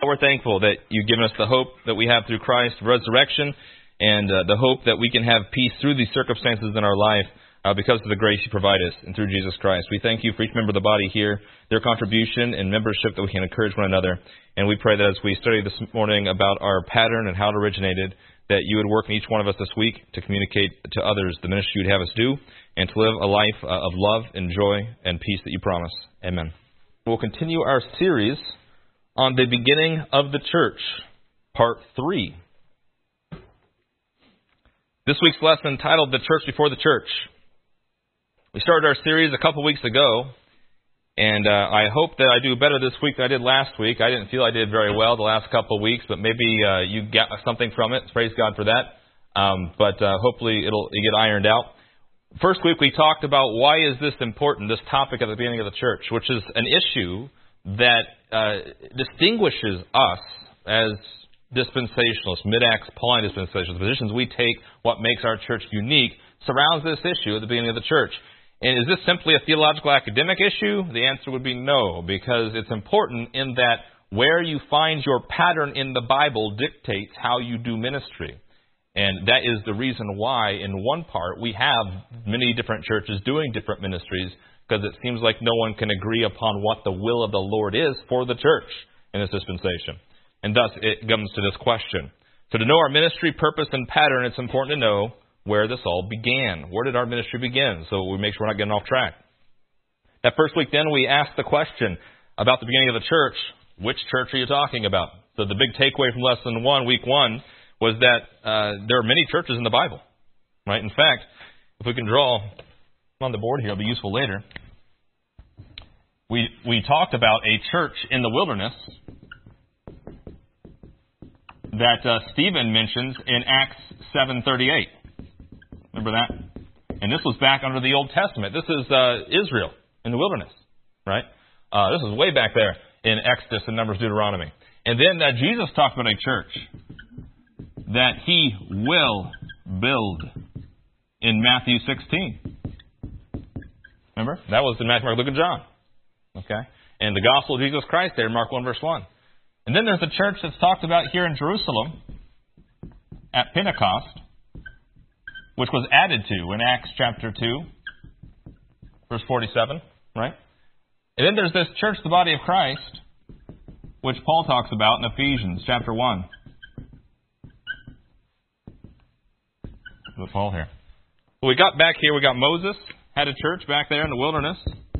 we're thankful that you've given us the hope that we have through Christ's resurrection and the hope that we can have peace through these circumstances in our life because of the grace you provide us and through Jesus Christ. We thank you for each member of the body here, their contribution and membership, that we can encourage one another. And we pray that as we study this morning about our pattern and how it originated, that you would work in each one of us this week to communicate to others the ministry you'd have us do and to live a life of love and joy and peace that you promise. Amen. We'll continue our series on the beginning of the church, part 3. This week's lesson titled The Church Before the Church. We started our series a couple weeks ago, and I hope that I do better this week than I did last week. I didn't feel I did very well the last couple of weeks, but maybe you got something from it. Praise God for that. But hopefully it'll get ironed out. First week we talked about why is this important, this topic at the beginning of the church, which is an issue that distinguishes us as dispensationalists, mid-Acts Pauline dispensationalists, the positions we take, what makes our church unique, surrounds this issue at the beginning of the church. And is this simply a theological academic issue? The answer would be no, because it's important in that where you find your pattern in the Bible dictates how you do ministry. And that is the reason why, in one part, we have many different churches doing different ministries, because it seems like no one can agree upon what the will of the Lord is for the church in this dispensation. And thus, it comes to this question. So to know our ministry, purpose, and pattern, it's important to know where this all began. Where did our ministry begin? So we make sure we're not getting off track. That first week then, we asked the question about the beginning of the church. Which church are you talking about? So the big takeaway from lesson 1, week 1, was that there are many churches in the Bible. Right? In fact, if we can draw on the board here, it'll be useful later. We talked about a church in the wilderness that Stephen mentions in Acts 7:38. Remember that? And this was back under the Old Testament. This is Israel in the wilderness, right? This is way back there in Exodus and Numbers, Deuteronomy. And then Jesus talked about a church that he will build in Matthew 16. Remember? That was in Matthew, Mark, Luke, and John. Okay? And the gospel of Jesus Christ there in Mark 1, verse 1. And then there's a church that's talked about here in Jerusalem at Pentecost, which was added to in Acts chapter 2, verse 47, right? And then there's this church, the body of Christ, which Paul talks about in Ephesians chapter 1. With Paul here. Well, we got back here, we got Moses, had a church back there in the wilderness.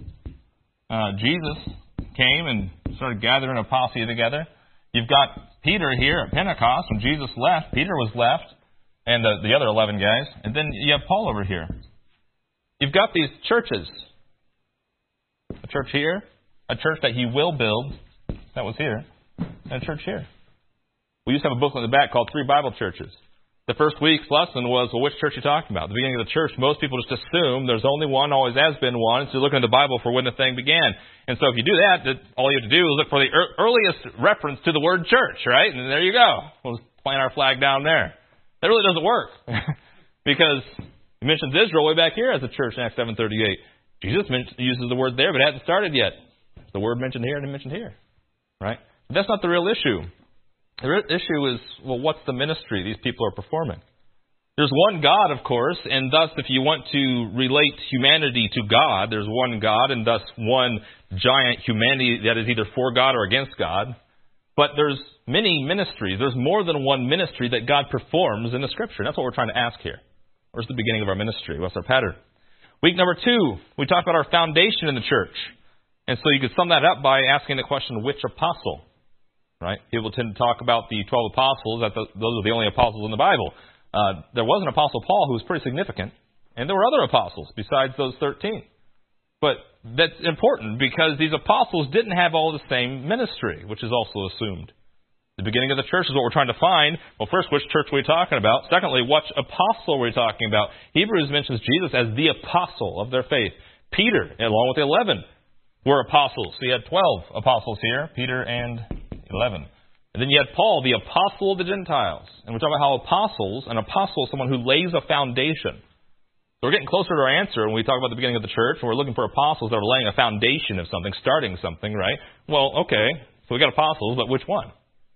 Jesus came and started gathering a posse together. You've got Peter here at Pentecost. When Jesus left, Peter was left, and the other 11 guys. And then you have Paul over here. You've got these churches. A church here, a church that he will build, that was here, and a church here. We used to have a booklet in the back called 3 Bible Churches. The first week's lesson was, well, which church are you talking about? At the beginning of the church, most people just assume there's only one, always has been one, so you're looking at the Bible for when the thing began. And so if you do that, all you have to do is look for the earliest reference to the word church, right? And there you go. We'll just plant our flag down there. That really doesn't work. Because he mentions Israel way back here as a church in Acts 7:38. Jesus uses the word there, but it hasn't started yet. The word mentioned here and mentioned here, right? But that's not the real issue. The real issue is, well, what's the ministry these people are performing? There's one God, of course, and thus if you want to relate humanity to God, there's one God, and thus one giant humanity that is either for God or against God. But there's many ministries. There's more than one ministry that God performs in the Scripture. That's what we're trying to ask here. Where's the beginning of our ministry? What's our pattern? Week number 2, we talked about our foundation in the church. And so you could sum that up by asking the question, which apostle? Right? People tend to talk about the 12 apostles, that those are the only apostles in the Bible. There was an apostle Paul who was pretty significant, and there were other apostles besides those 13. But that's important because these apostles didn't have all the same ministry, which is also assumed. The beginning of the church is what we're trying to find. Well, first, which church are we talking about? Secondly, which apostle are we talking about? Hebrews mentions Jesus as the apostle of their faith. Peter, along with the 11, were apostles. So you had 12 apostles here, Peter and 11. And then you had Paul, the apostle of the Gentiles. And we're talking about how an apostle is someone who lays a foundation. So we're getting closer to our answer when we talk about the beginning of the church, and we're looking for apostles that are laying a foundation of something, starting something, right? Well, okay, so we got apostles, but which one?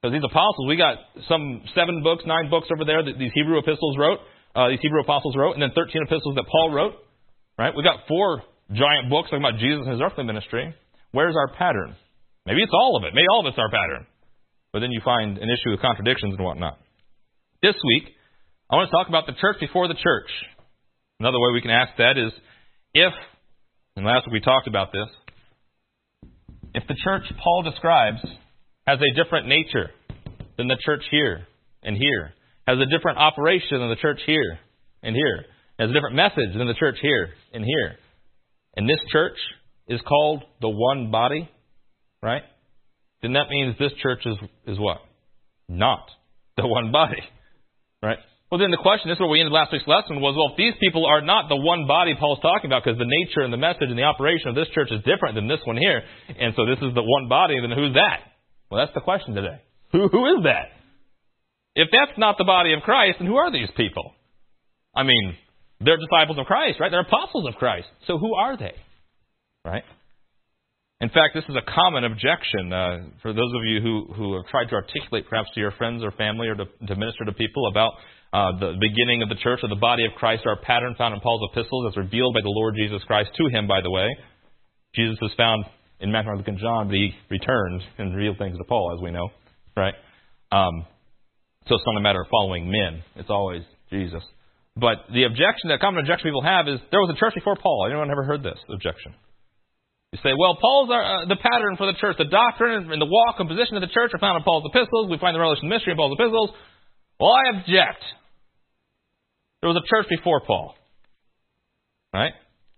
Because these apostles, we got some 7 books, 9 books over there that these Hebrew apostles wrote, and then 13 epistles that Paul wrote. Right? We got 4 giant books talking about Jesus and his earthly ministry. Where's our pattern? Maybe it's all of it. Maybe all of it's our pattern. But then you find an issue with contradictions and whatnot. This week, I want to talk about the church before the church. Another way we can ask that is if, and last week we talked about this, if the church Paul describes has a different nature than the church here and here, has a different operation than the church here and here, has a different message than the church here and here, and this church is called the one body, right? Then that means this church is what? Not the one body, right? Well, then the question, this is where we ended last week's lesson, was, well, if these people are not the one body Paul's talking about, because the nature and the message and the operation of this church is different than this one here, and so this is the one body, then who's that? Well, that's the question today. Who is that? If that's not the body of Christ, then who are these people? I mean, they're disciples of Christ, right? They're apostles of Christ. So who are they? Right? In fact, this is a common objection for those of you who have tried to articulate perhaps to your friends or family or to minister to people about the beginning of the church or the body of Christ, our pattern found in Paul's epistles as revealed by the Lord Jesus Christ to him, by the way. Jesus is found in Matthew, Mark, Luke, and John, but he returned and revealed things to Paul, as we know. Right? So it's not a matter of following men. It's always Jesus. But the common objection people have is, there was a church before Paul. Anyone ever heard this objection? You say, well, Paul's the pattern for the church. The doctrine and the walk and position of the church are found in Paul's epistles. We find the revelation mystery in Paul's epistles. Well, I object. There was a church before Paul. Right?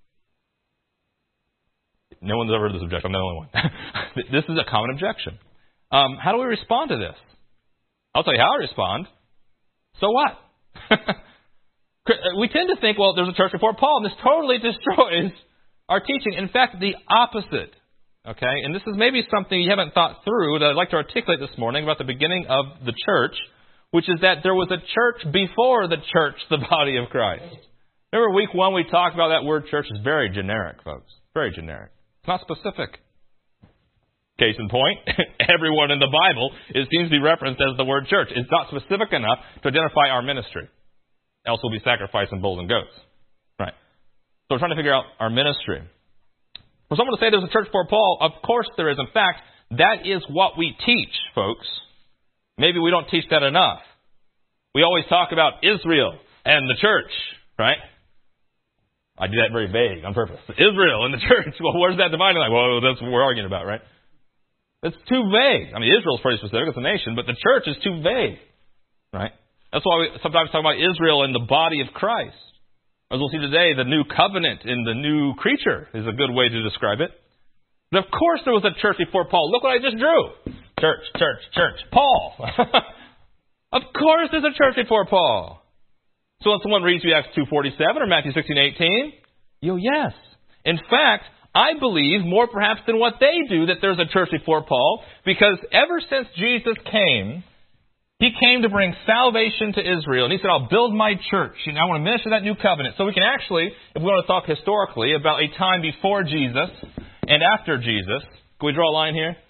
No one's ever heard this objection. I'm the only one. This is a common objection. How do we respond to this? I'll tell you how I respond. So what? We tend to think, well, there's a church before Paul, and this totally destroys our teaching. In fact, the opposite. Okay? And this is maybe something you haven't thought through that I'd like to articulate this morning about the beginning of the church, which is that there was a church before the church, the body of Christ. Remember week 1 we talked about that word church is very generic, folks. Very generic. It's not specific. Case in point, everyone in the Bible, it seems to be referenced as the word church. It's not specific enough to identify our ministry. Else we'll be sacrificing bulls and goats. Right? So we're trying to figure out our ministry. For someone to say there's a church before Paul, of course there is. In fact, that is what we teach, folks. Maybe we don't teach that enough. We always talk about Israel and the church, right? I do that very vague on purpose. Israel and the church. Well, where's that dividing line? Well, that's what we're arguing about, right? It's too vague. I mean, Israel's pretty specific. It's a nation. But the church is too vague, right? That's why we sometimes talk about Israel and the body of Christ. As we'll see today, the new covenant and the new creature is a good way to describe it. But of course there was a church before Paul. Look what I just drew. Church, church, church. Paul. Of course there's a church before Paul. So when someone reads you Acts 2:47 or Matthew 16:18, yes. In fact, I believe more perhaps than what they do that there's a church before Paul, because ever since Jesus came, he came to bring salvation to Israel. And he said, I'll build my church. And I want to minister that new covenant. So we can actually, if we want to talk historically about a time before Jesus and after Jesus, can we draw a line here?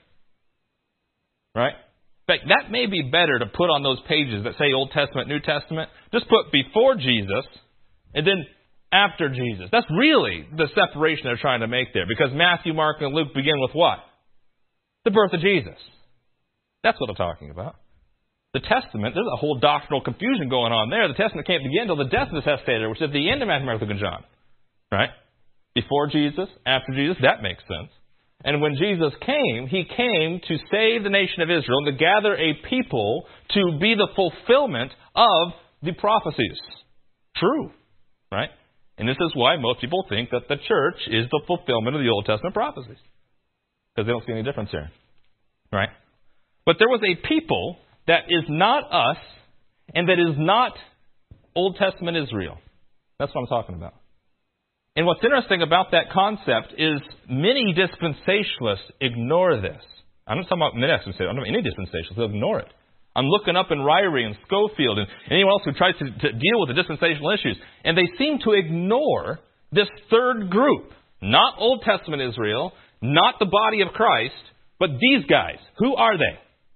Right? In fact, that may be better to put on those pages that say Old Testament, New Testament. Just put before Jesus and then after Jesus. That's really the separation they're trying to make there. Because Matthew, Mark, and Luke begin with what? The birth of Jesus. That's what I'm talking about. The Testament, there's a whole doctrinal confusion going on there. The Testament can't begin until the death of the testator, which is at the end of Matthew, Mark, Luke, and John. Right? Before Jesus, after Jesus, that makes sense. And when Jesus came, he came to save the nation of Israel and to gather a people to be the fulfillment of the prophecies. True. Right? And this is why most people think that the church is the fulfillment of the Old Testament prophecies. Because they don't see any difference here. Right? But there was a people that is not us, and that is not Old Testament Israel. That's what I'm talking about. And what's interesting about that concept is many dispensationalists ignore this. I'm not talking about mid-dispensationalists. I'm not any dispensationalists. They'll ignore it. I'm looking up in Ryrie and Schofield and anyone else who tries to deal with the dispensational issues. And they seem to ignore this third group. Not Old Testament Israel, not the body of Christ, but these guys. Who are they?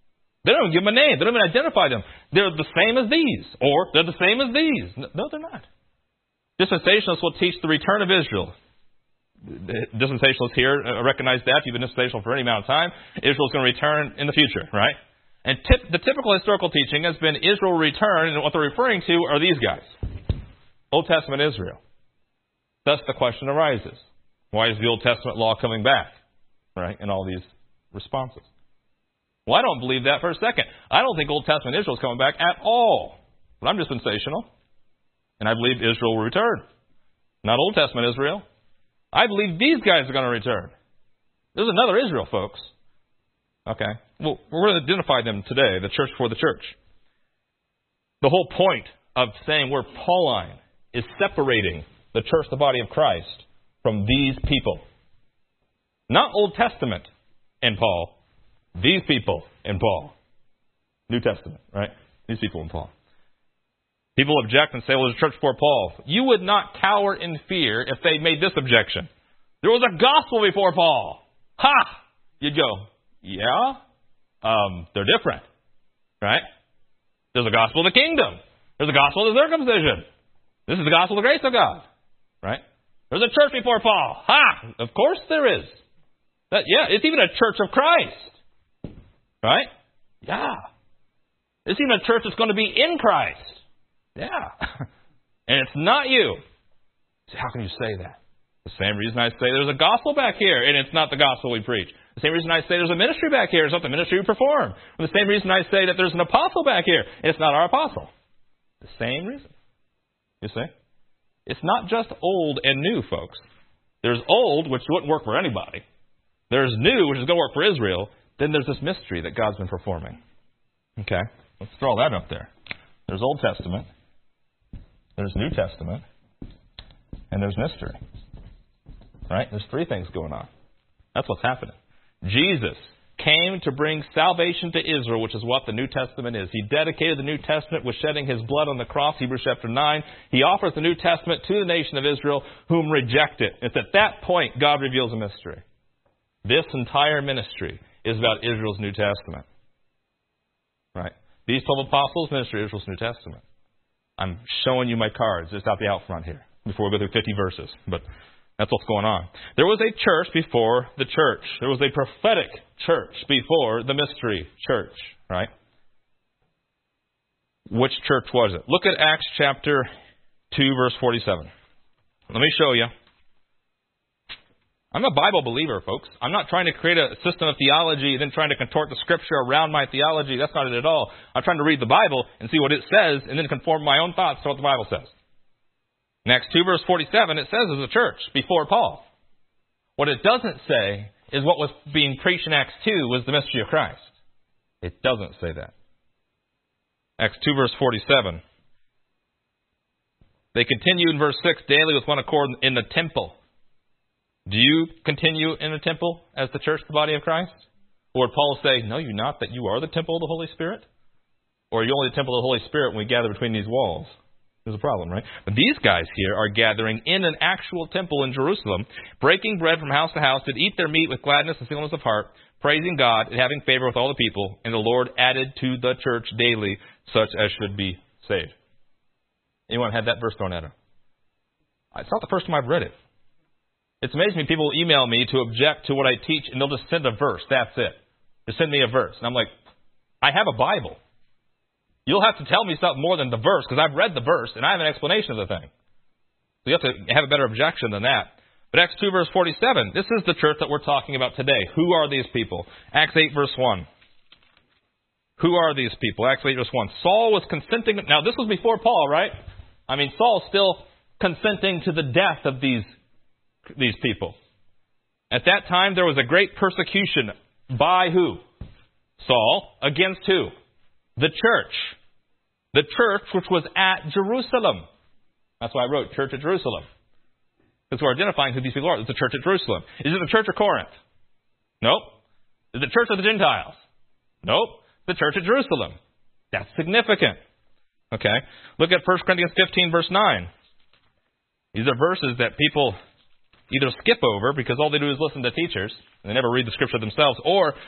They don't even give them a name. They don't even identify them. They're the same as these, or they're the same as these. No, they're not. Dispensationalists will teach the return of Israel. The dispensationalists here recognize that. You've been dispensational for any amount of time. Israel's going to return in the future, right? And the typical historical teaching has been Israel will return, and what they're referring to are these guys. Old Testament Israel. Thus the question arises. Why is the Old Testament law coming back? Right? In all these responses. Well, I don't believe that for a second. I don't think Old Testament Israel is coming back at all. But I'm dispensational. And I believe Israel will return. Not Old Testament Israel. I believe these guys are going to return. There's another Israel, folks. Okay. Well, we're going to identify them today, the church for the church. The whole point of saying we're Pauline is separating the church, the body of Christ, from these people. Not Old Testament in Paul. These people in Paul. New Testament, right? These people in Paul. People object and say, well, there's a church before Paul. You would not cower in fear if they made this objection. There was a gospel before Paul. Ha! You'd go, yeah? They're different, right? There's a gospel of the kingdom. There's a gospel of the circumcision. This is the gospel of the grace of God, right? There's a church before Paul. Ha! Of course there is. It's even a church of Christ, right? Yeah. It's even a church that's going to be in Christ. Yeah. And it's not you. So how can you say that? The same reason I say there's a gospel back here, and it's not the gospel we preach. The same reason I say there's a ministry back here, it's not the ministry we perform. And the same reason I say that there's an apostle back here, and it's not our apostle. The same reason. You see? It's not just old and new, folks. There's old, which wouldn't work for anybody. There's new, which is going to work for Israel. Then there's this mystery that God's been performing. Okay? Let's throw that up there. There's Old Testament. There's New Testament. And there's mystery. Right? There's three things going on. That's what's happening. Jesus came to bring salvation to Israel, which is what the New Testament is. He dedicated the New Testament with shedding His blood on the cross, Hebrews chapter 9. He offers the New Testament to the nation of Israel, whom reject it. It's at that point God reveals a mystery. This entire ministry is about Israel's New Testament. Right? These 12 apostles, ministry of Israel's New Testament. I'm showing you my cards just out the out front here before we go through 50 verses. But that's what's going on. There was a church before the church. There was a prophetic church before the mystery church. Right? Which church was it? Look at Acts chapter 2, verse 47. Let me show you. I'm a Bible believer, folks. I'm not trying to create a system of theology and then trying to contort the Scripture around my theology. That's not it at all. I'm trying to read the Bible and see what it says and then conform my own thoughts to what the Bible says. In Acts 2, verse 47, it says as a church before Paul. What it doesn't say is what was being preached in Acts 2 was the mystery of Christ. It doesn't say that. Acts 2, verse 47. They continue in verse 6, daily with one accord in the temple. Do you continue in the temple as the church, the body of Christ? Or would Paul say, no, you're not, that you are the temple of the Holy Spirit? Or are you only the temple of the Holy Spirit when we gather between these walls? There's a problem, right? But these guys here are gathering in an actual temple in Jerusalem, breaking bread from house to house, to eat their meat with gladness and singleness of heart, praising God and having favor with all the people. And the Lord added to the church daily such as should be saved. Anyone had that verse thrown at them? It's not the first time I've read it. It's amazing when people email me to object to what I teach, and they'll just send a verse. That's it. Just send me a verse. And I'm like, I have a Bible. You'll have to tell me something more than the verse, because I've read the verse, and I have an explanation of the thing. So you have to have a better objection than that. But Acts 2, verse 47, this is the church that we're talking about today. Who are these people? Acts 8, verse 1. Who are these people? Acts 8, verse 1. Saul was consenting. Now, this was before Paul, right? I mean, Saul's still consenting to the death of these people. At that time, there was a great persecution by who? Saul. Against who? The church. The church which was at Jerusalem. That's why I wrote Church at Jerusalem. Because we're identifying who these people are. It's the church at Jerusalem. Is it the church of Corinth? Nope. Is it the church of the Gentiles? Nope. The church at Jerusalem. That's significant. Okay. Look at 1 Corinthians 15, verse 9. These are verses that people either skip over because all they do is listen to teachers and they never read the Scripture themselves, or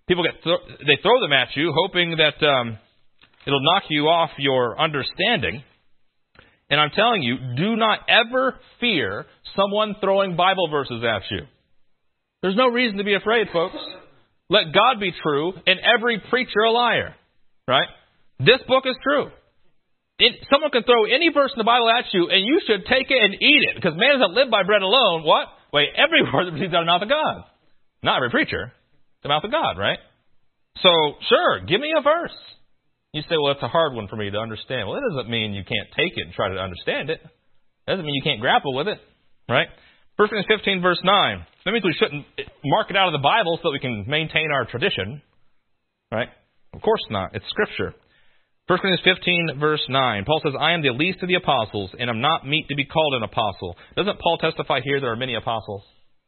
People they throw them at you, hoping that it'll knock you off your understanding. And I'm telling you, do not ever fear someone throwing Bible verses at you. There's no reason to be afraid, folks. Let God be true and every preacher a liar. Right? This book is true. Someone can throw any verse in the Bible at you, and you should take it and eat it. Because man doesn't live by bread alone. What? Wait, every word that proceeds out of the mouth of God. Not every preacher. The mouth of God, right? So, sure, give me a verse. You say, well, it's a hard one for me to understand. Well, it doesn't mean you can't take it and try to understand it. It doesn't mean you can't grapple with it, right? 1 Corinthians 15, verse 9. That means we shouldn't mark it out of the Bible so that we can maintain our tradition, right? Of course not. It's Scripture. 1 Corinthians 15, verse 9. Paul says, I am the least of the apostles, and am not meet to be called an apostle. Doesn't Paul testify here there are many apostles?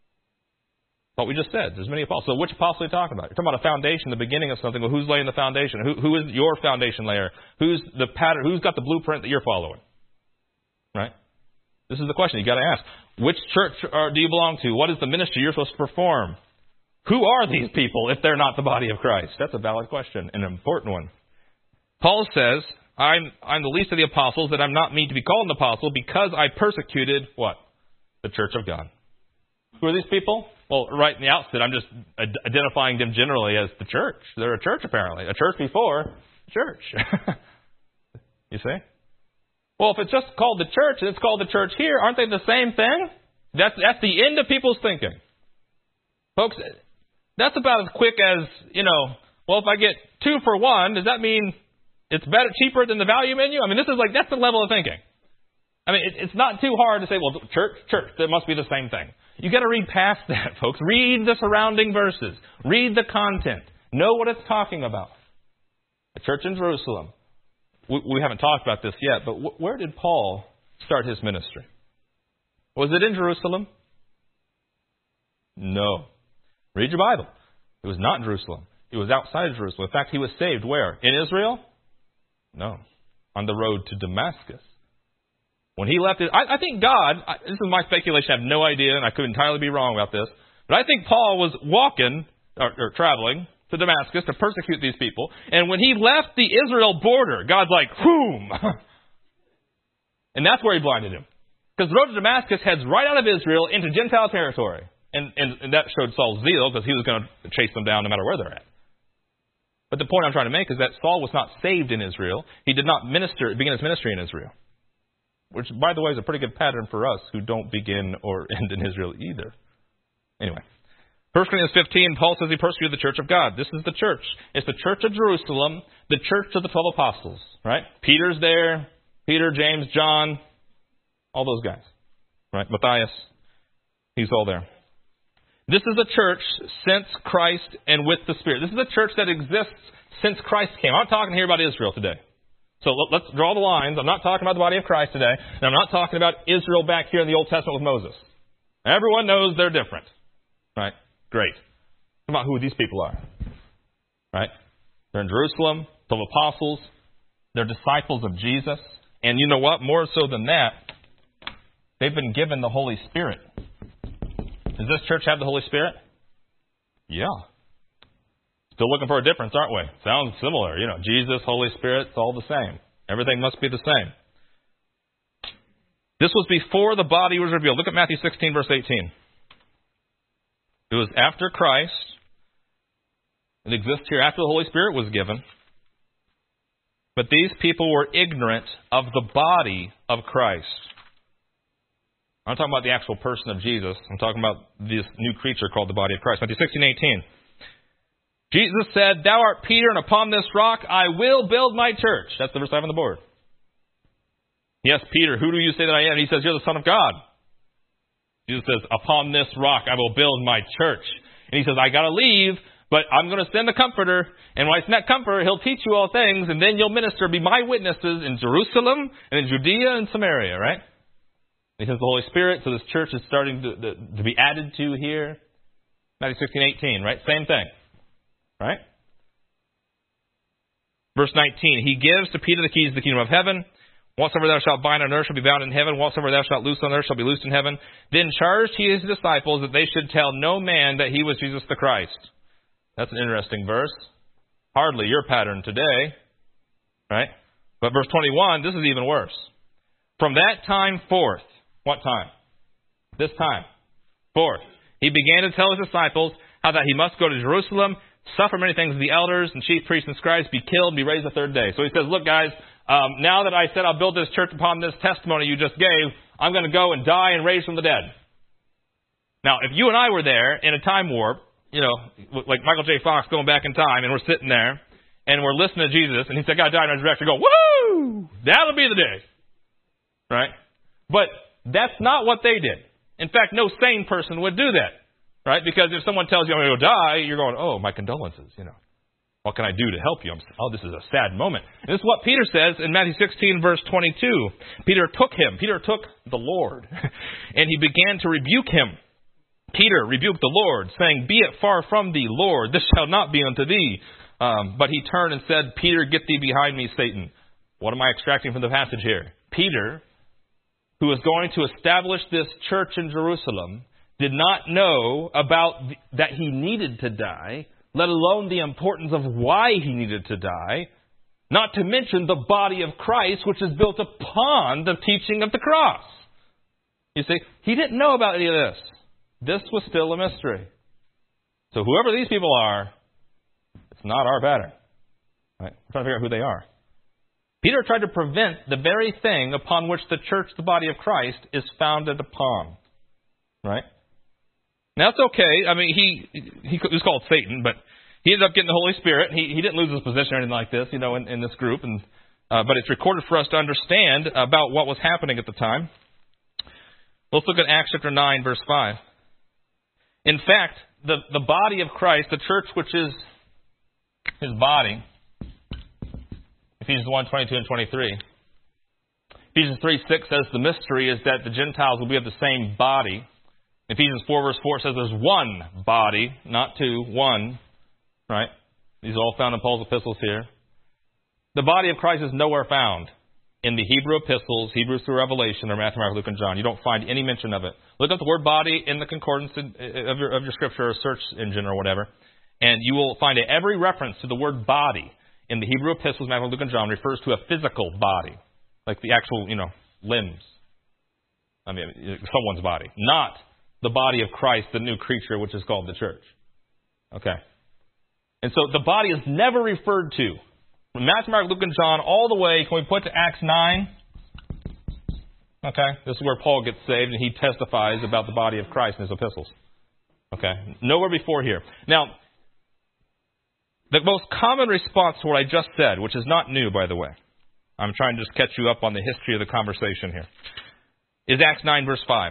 What we just said, there's many apostles. So which apostle are you talking about? You're talking about a foundation, the beginning of something. Well, who's laying the foundation? Who is your foundation layer? Who's the pattern? Who's got the blueprint that you're following? Right? This is the question you got to ask. Which church do you belong to? What is the ministry you're supposed to perform? Who are these people if they're not the body of Christ? That's a valid question, an important one. Paul says, I'm the least of the apostles, that I'm not meet to be called an apostle because I persecuted what? The church of God. Who are these people? Well, right in the outset, I'm just identifying them generally as the church. They're a church, apparently. A church before church. You see? Well, if it's just called the church and it's called the church here, aren't they the same thing? That's the end of people's thinking. Folks, that's about as quick as, well, if I get 2 for 1, does that mean it's better, cheaper than the value menu? I mean, that's the level of thinking. I mean, it's not too hard to say, well, church, that must be the same thing. You got to read past that, folks. Read the surrounding verses. Read the content. Know what it's talking about. The church in Jerusalem. We haven't talked about this yet, but where did Paul start his ministry? Was it in Jerusalem? No. Read your Bible. It was not in Jerusalem. It was outside of Jerusalem. In fact, he was saved where? In Israel? No. On the road to Damascus. When he left it, I think God, this is my speculation, I have no idea, and I could entirely be wrong about this, but I think Paul was walking, or traveling, to Damascus to persecute these people, and when he left the Israel border, God's like, whoom! And that's where he blinded him. Because the road to Damascus heads right out of Israel into Gentile territory. And that showed Saul's zeal, because he was going to chase them down no matter where they're at. But the point I'm trying to make is that Saul was not saved in Israel. He did not begin his ministry in Israel. Which, by the way, is a pretty good pattern for us who don't begin or end in Israel either. Anyway, 1 Corinthians 15, Paul says he persecuted the church of God. This is the church. It's the church of Jerusalem, the church of the 12 apostles, right? Peter's there. Peter, James, John, all those guys, right? Matthias, he's all there. This is the church since Christ and with the Spirit. This is the church that exists since Christ came. I'm not talking here about Israel today. So let's draw the lines. I'm not talking about the body of Christ today. And I'm not talking about Israel back here in the Old Testament with Moses. Everyone knows they're different. Right? Great. Think about who these people are. Right? They're in Jerusalem, 12 apostles. They're disciples of Jesus. And you know what? More so than that, they've been given the Holy Spirit. Does this church have the Holy Spirit? Yeah. Still looking for a difference, aren't we? Sounds similar. Jesus, Holy Spirit, it's all the same. Everything must be the same. This was before the body was revealed. Look at Matthew 16, verse 18. It was after Christ. It exists here after the Holy Spirit was given. But these people were ignorant of the body of Christ. I'm talking about the actual person of Jesus. I'm talking about this new creature called the body of Christ. Matthew 16, 18. Jesus said, "Thou art Peter, and upon this rock I will build my church." That's the verse I have on the board. Yes, Peter, who do you say that I am? He says, "You're the Son of God." Jesus says, "Upon this rock I will build my church." And he says, "I got to leave, but I'm going to send the Comforter. And when I send that Comforter, he'll teach you all things, and then you'll minister, be my witnesses in Jerusalem and in Judea and Samaria," right? He says the Holy Spirit, so this church is starting to be added to here. Matthew 16, 18, right? Same thing. Right? Verse 19, he gives to Peter the keys of the kingdom of heaven. Whatsoever thou shalt bind on earth shall be bound in heaven. Whatsoever thou shalt loose on earth shall be loosed in heaven. Then charged he his disciples that they should tell no man that he was Jesus the Christ. That's an interesting verse. Hardly your pattern today, right? But verse 21, this is even worse. From that time forth, what time? This time, forth, he began to tell his disciples how that he must go to Jerusalem, suffer many things of the elders and chief priests and scribes, be killed, and be raised the third day. So he says, look, guys, now that I said I'll build this church upon this testimony you just gave, I'm going to go and die and raise from the dead. Now, if you and I were there in a time warp, you know, like Michael J. Fox going back in time, and we're sitting there, and we're listening to Jesus, and he said, God died and resurrected, go, woo! That'll be the day. Right? But that's not what they did. In fact, no sane person would do that. Right? Because if someone tells you I'm going to die, you're going, oh, my condolences, you know. What can I do to help you? This is a sad moment. And this is what Peter says in Matthew 16, verse 22. Peter took the Lord, and he began to rebuke him. Peter rebuked the Lord, saying, be it far from thee, Lord, this shall not be unto thee. But he turned and said, Peter, get thee behind me, Satan. What am I extracting from the passage here? Peter, who is going to establish this church in Jerusalem, did not know about that he needed to die, let alone the importance of why he needed to die, not to mention the body of Christ, which is built upon the teaching of the cross. You see, he didn't know about any of this. This was still a mystery. So whoever these people are, it's not our pattern. Right? We're trying to figure out who they are. Peter tried to prevent the very thing upon which the church, the body of Christ, is founded upon. Right? Now, it's okay. I mean, he was called Satan, but he ended up getting the Holy Spirit. He didn't lose his position or anything like this, you know, in this group. But it's recorded for us to understand about what was happening at the time. Let's look at Acts chapter 9, verse 5. In fact, the body of Christ, the church which is his body, Ephesians 1, 22 and 23. Ephesians 3, 6 says the mystery is that the Gentiles will be of the same body. Ephesians 4, verse 4 says there's one body, not two, one. Right? These are all found in Paul's epistles here. The body of Christ is nowhere found in the Hebrew epistles, Hebrews through Revelation, or Matthew, Mark, Luke, and John. You don't find any mention of it. Look up the word body in the concordance of your scripture or search engine or whatever, and you will find every reference to the word body in the Hebrew epistles, Matthew, Luke, and John refers to a physical body, like the actual, limbs. I mean, someone's body. Not the body of Christ, the new creature, which is called the church. Okay. And so the body is never referred to. From Matthew, Mark, Luke, and John all the way, can we point to Acts 9? Okay. This is where Paul gets saved and he testifies about the body of Christ in his epistles. Okay. Nowhere before here. Now, the most common response to what I just said, which is not new, by the way, I'm trying to just catch you up on the history of the conversation here, is Acts 9, verse 5.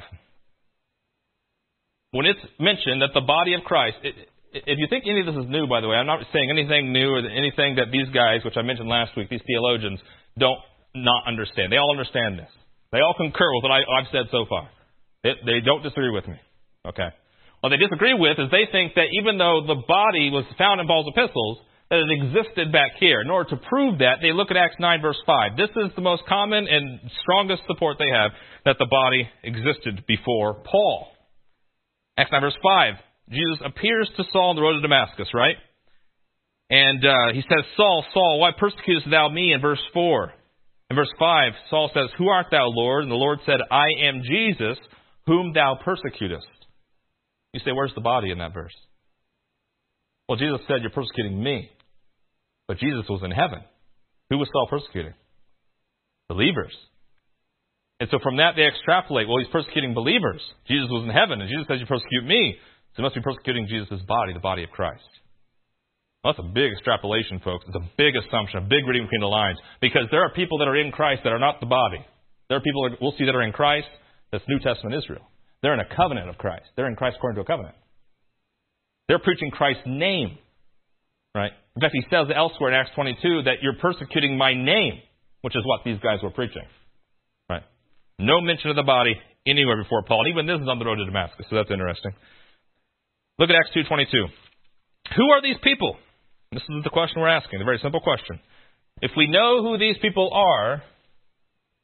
When it's mentioned that the body of Christ, if you think any of this is new, by the way, I'm not saying anything new or anything that these guys, which I mentioned last week, these theologians, don't not understand. They all understand this. They all concur with what I've said so far. They don't disagree with me. Okay. What they disagree with is they think that even though the body was found in Paul's epistles, that it existed back here. In order to prove that, they look at Acts 9, verse 5. This is the most common and strongest support they have that the body existed before Paul. Acts 9, verse 5. Jesus appears to Saul on the road to Damascus, right? And he says, Saul, Saul, why persecutest thou me? In verse 4. In verse 5, Saul says, Who art thou, Lord? And the Lord said, I am Jesus, whom thou persecutest. You say, where's the body in that verse? Well, Jesus said, you're persecuting me. But Jesus was in heaven. Who was Saul persecuting? Believers. And so from that they extrapolate, well, he's persecuting believers. Jesus was in heaven, and Jesus says, you persecute me. So he must be persecuting Jesus' body, the body of Christ. Well, that's a big extrapolation, folks. It's a big assumption, a big reading between the lines. Because there are people that are in Christ that are not the body. There are people that we'll see that are in Christ. That's New Testament Israel. They're in a covenant of Christ. They're in Christ according to a covenant. They're preaching Christ's name. Right? In fact, he says elsewhere in Acts 22 that you're persecuting my name, which is what these guys were preaching. Right? No mention of the body anywhere before Paul. And even this is on the road to Damascus, so that's interesting. Look at Acts 2:22. Who are these people? This is the question we're asking, a very simple question. If we know who these people are,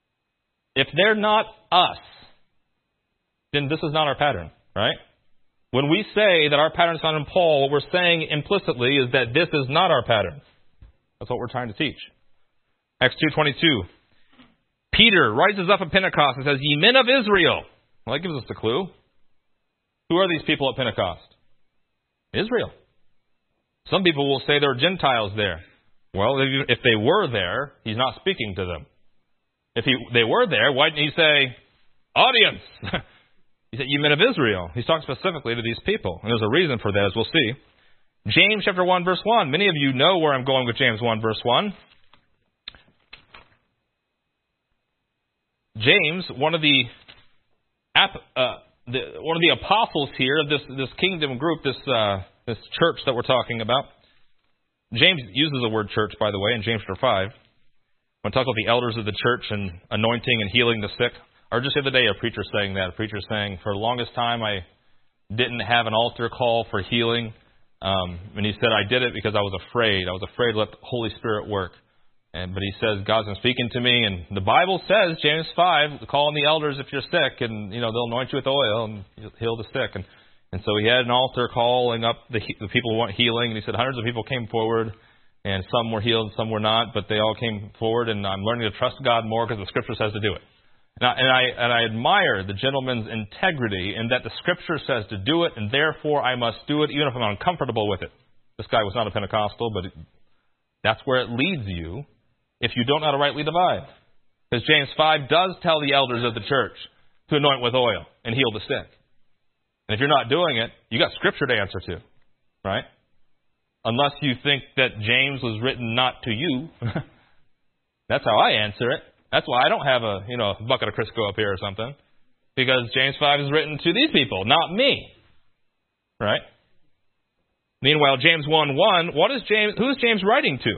if they're not us, then this is not our pattern, right? When we say that our pattern is found in Paul, what we're saying implicitly is that this is not our pattern. That's what we're trying to teach. Acts 2:22. Peter rises up at Pentecost and says, "Ye men of Israel." Well, that gives us the clue. Who are these people at Pentecost? Israel. Some people will say there are Gentiles there. Well, if they were there, he's not speaking to them. If they were there, why didn't he say, "Audience"? He said, "You men of Israel." He's talking specifically to these people. And there's a reason for that, as we'll see. James chapter 1, verse 1. Many of you know where I'm going with James 1, verse 1. James, one of the apostles here of this kingdom group, this church that we're talking about. James uses the word church, by the way, in James chapter 5. When I talk about the elders of the church and anointing and healing the sick. Or just the other day, a preacher saying that. A preacher saying, for the longest time, I didn't have an altar call for healing. And he said, I did it because I was afraid. I was afraid to let the Holy Spirit work. But he says, God's been speaking to me. And the Bible says, James 5, call on the elders if you're sick. And, they'll anoint you with oil and heal the sick. And so he had an altar calling up the people who want healing. And he said hundreds of people came forward. And some were healed, some were not. But they all came forward. And I'm learning to trust God more because the Scripture says to do it. And I admire the gentleman's integrity in that the Scripture says to do it, and therefore I must do it even if I'm uncomfortable with it. This guy was not a Pentecostal, but that's where it leads you if you don't know how to rightly divide. Because James 5 does tell the elders of the church to anoint with oil and heal the sick. And if you're not doing it, you got Scripture to answer to, right? Unless you think that James was written not to you. That's how I answer it. That's why I don't have a bucket of Crisco up here or something. Because James 5 is written to these people, not me. Right? Meanwhile, James 1:1, who is James writing to?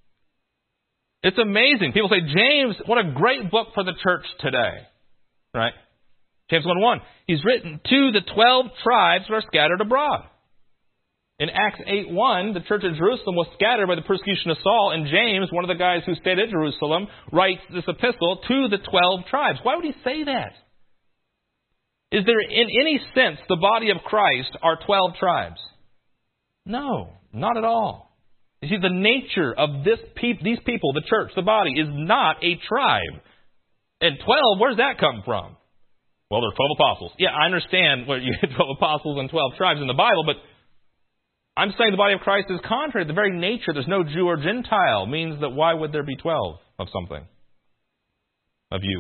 It's amazing. People say, James, what a great book for the church today. Right? James 1:1, he's written to the 12 tribes that are scattered abroad. In Acts 8:1, the church of Jerusalem was scattered by the persecution of Saul, and James, one of the guys who stayed at Jerusalem, writes this epistle to the 12 tribes. Why would he say that? Is there in any sense the body of Christ are 12 tribes? No, not at all. You see, the nature of these people, the church, the body, is not a tribe. And 12, where does that come from? Well, there are 12 apostles. Yeah, I understand you had 12 apostles and 12 tribes in the Bible, but I'm saying the body of Christ is contrary to the very nature. There's no Jew or Gentile. Means that why would there be 12 of something? Of you.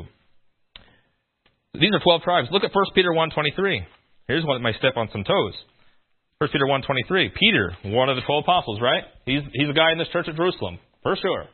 These are 12 tribes. Look at 1 Peter 1:23. Here's one that might step on some toes. 1 Peter 1:23. Peter, one of the 12 apostles, right? He's a guy in this church at Jerusalem, for sure.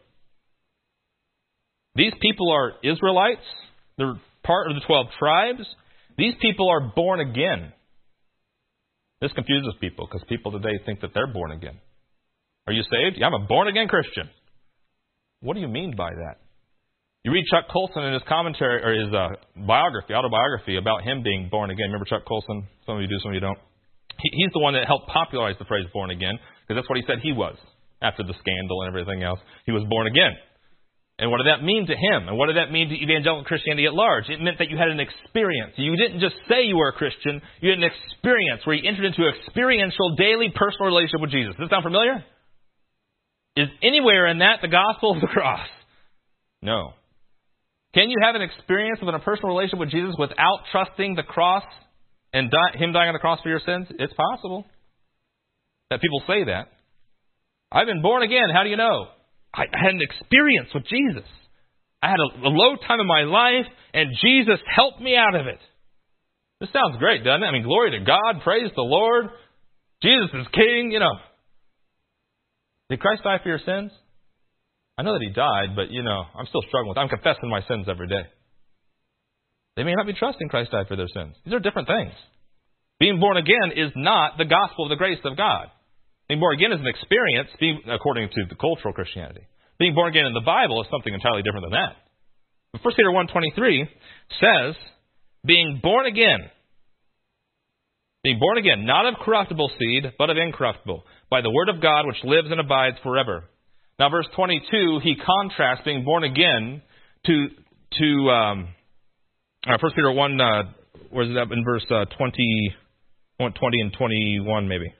These people are Israelites. They're part of the 12 tribes. These people are born again. This confuses people because people today think that they're born again. Are you saved? Yeah, I'm a born-again Christian. What do you mean by that? You read Chuck Colson in his commentary, or his autobiography about him being born again. Remember Chuck Colson? Some of you do, some of you don't. He's the one that helped popularize the phrase born again, because that's what he said he was after the scandal and everything else. He was born again. And what did that mean to him? And what did that mean to evangelical Christianity at large? It meant that you had an experience. You didn't just say you were a Christian. You had an experience where you entered into an experiential, daily, personal relationship with Jesus. Does that sound familiar? Is anywhere in that the gospel of the cross? No. Can you have an experience of a personal relationship with Jesus without trusting the cross and Him dying on the cross for your sins? It's possible that people say that. I've been born again. How do you know? I had an experience with Jesus. I had a low time in my life, and Jesus helped me out of it. This sounds great, doesn't it? I mean, glory to God, praise the Lord. Jesus is King, Did Christ die for your sins? I know that He died, but, I'm still struggling with it. I'm confessing my sins every day. They may not be trusting Christ died for their sins. These are different things. Being born again is not the gospel of the grace of God. Being born again is an experience, according to the cultural Christianity. Being born again in the Bible is something entirely different than that. But 1 Peter 1:23 says, being born again, not of corruptible seed, but of incorruptible, by the word of God which lives and abides forever. Now, verse 22, he contrasts being born again to 1 Peter 1, where is it up in verse 21? 20 and 21 maybe.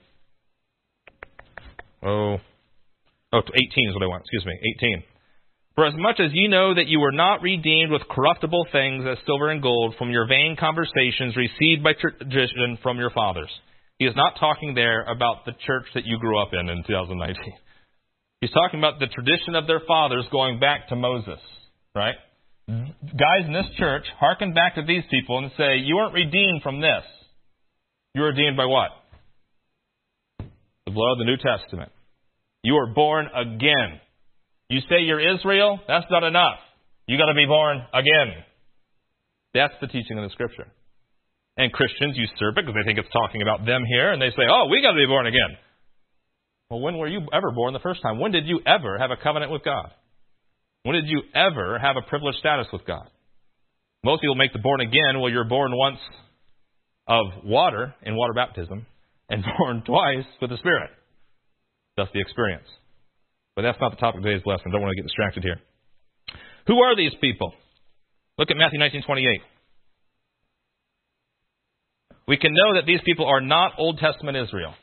18 is what I want. Excuse me, 18. For as much as ye know that you were not redeemed with corruptible things as silver and gold from your vain conversations received by tradition from your fathers. He is not talking there about the church that you grew up in 2019. He's talking about the tradition of their fathers going back to Moses, right? Guys in this church hearken back to these people and say, you weren't redeemed from this. You were redeemed by what? The blood of the New Testament. You were born again. You say you're Israel, that's not enough. You got to be born again. That's the teaching of the Scripture. And Christians usurp it because they think it's talking about them here, and they say, oh, we got to be born again. Well, when were you ever born the first time? When did you ever have a covenant with God? When did you ever have a privileged status with God? Most people make the born again, well, you're born once of water in water baptism and born twice with the Spirit. That's the experience. But that's not the topic of today's lesson. I don't want to get distracted here. Who are these people? Look at Matthew 19:28. We can know that these people are not Old Testament Israel.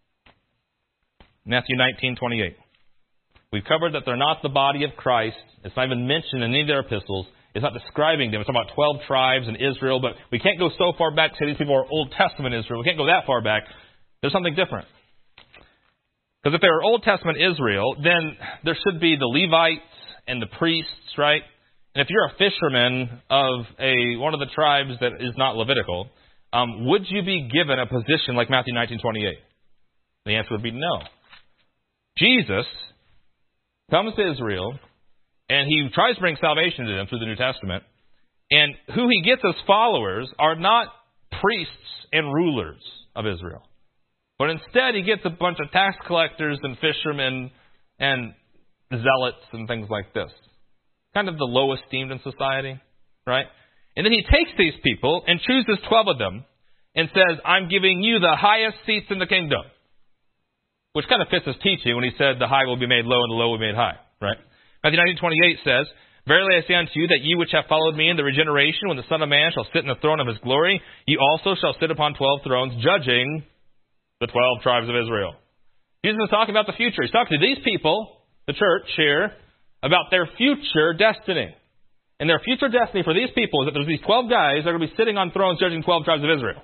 Matthew 19:28. We've covered that they're not the body of Christ. It's not even mentioned in any of their epistles. It's not describing them. It's talking about 12 tribes in Israel, but we can't go so far back to say these people are Old Testament Israel. We can't go that far back. There's something different. Because if they were Old Testament Israel, then there should be the Levites and the priests, right? And if you're a fisherman of one of the tribes that is not Levitical, would you be given a position like Matthew 19:28? The answer would be no. Jesus comes to Israel, and he tries to bring salvation to them through the New Testament. And who he gets as followers are not priests and rulers of Israel. But instead, he gets a bunch of tax collectors and fishermen and zealots and things like this. Kind of the low esteemed in society, right? And then he takes these people and chooses 12 of them and says, I'm giving you the highest seats in the kingdom. Which kind of fits his teaching when he said the high will be made low and the low will be made high, right? Matthew 19:28 says, Verily I say unto you that ye which have followed me in the regeneration, when the Son of Man shall sit in the throne of his glory, ye also shall sit upon 12 thrones, judging the 12 tribes of Israel. Jesus is talking about the future. He's talking to these people, the church here, about their future destiny. And their future destiny for these people is that there's these 12 guys that are going to be sitting on thrones judging 12 tribes of Israel.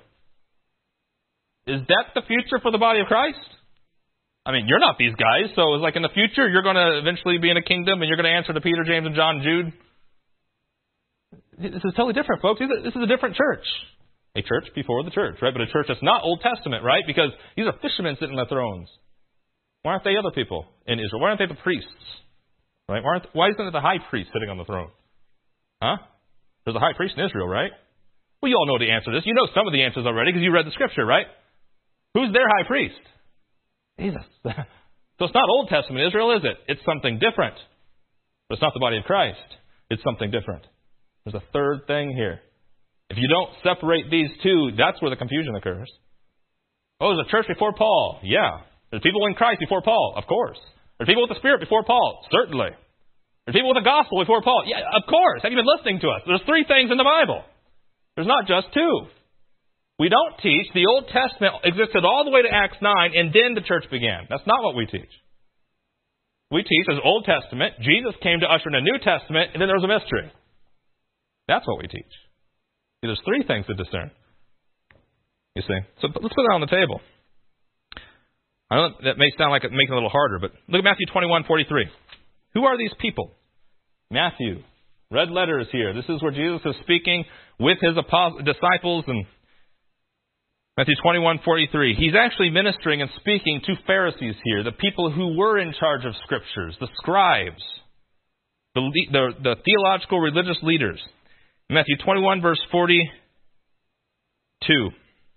Is that the future for the body of Christ? I mean, you're not these guys, so it's like in the future, you're going to eventually be in a kingdom and you're going to answer to Peter, James, and John, and Jude. This is totally different, folks. This is a different church. A church before the church, right? But a church that's not Old Testament, right? Because these are fishermen sitting on the thrones. Why aren't they other people in Israel? Why aren't they the priests? Right? Why isn't it the high priest sitting on the throne? Huh? There's a high priest in Israel, right? Well, you all know the answer to this. You know some of the answers already because you read the Scripture, right? Who's their high priest? Jesus. So it's not Old Testament Israel, is it? It's something different. But it's not the body of Christ. It's something different. There's a third thing here. If you don't separate these two, that's where the confusion occurs. Oh, there's a church before Paul. Yeah. There's people in Christ before Paul. Of course. There's people with the Spirit before Paul. Certainly. There's people with the gospel before Paul. Yeah, of course. Have you been listening to us? There's 3 things in the Bible. There's not just 2. We don't teach the Old Testament existed all the way to Acts 9 and then the church began. That's not what we teach. We teach as Old Testament, Jesus came to usher in a New Testament, and then there was a mystery. That's what we teach. See, there's 3 things to discern. You see? So let's put that on the table. I know that may sound like it's making it a little harder, but look at Matthew 21:43. Who are these people? Matthew. Red letters here. This is where Jesus is speaking with his disciples, and Matthew 21:43. He's actually ministering and speaking to Pharisees here, the people who were in charge of Scriptures, the scribes, the theological religious leaders. Matthew 21, verse 42.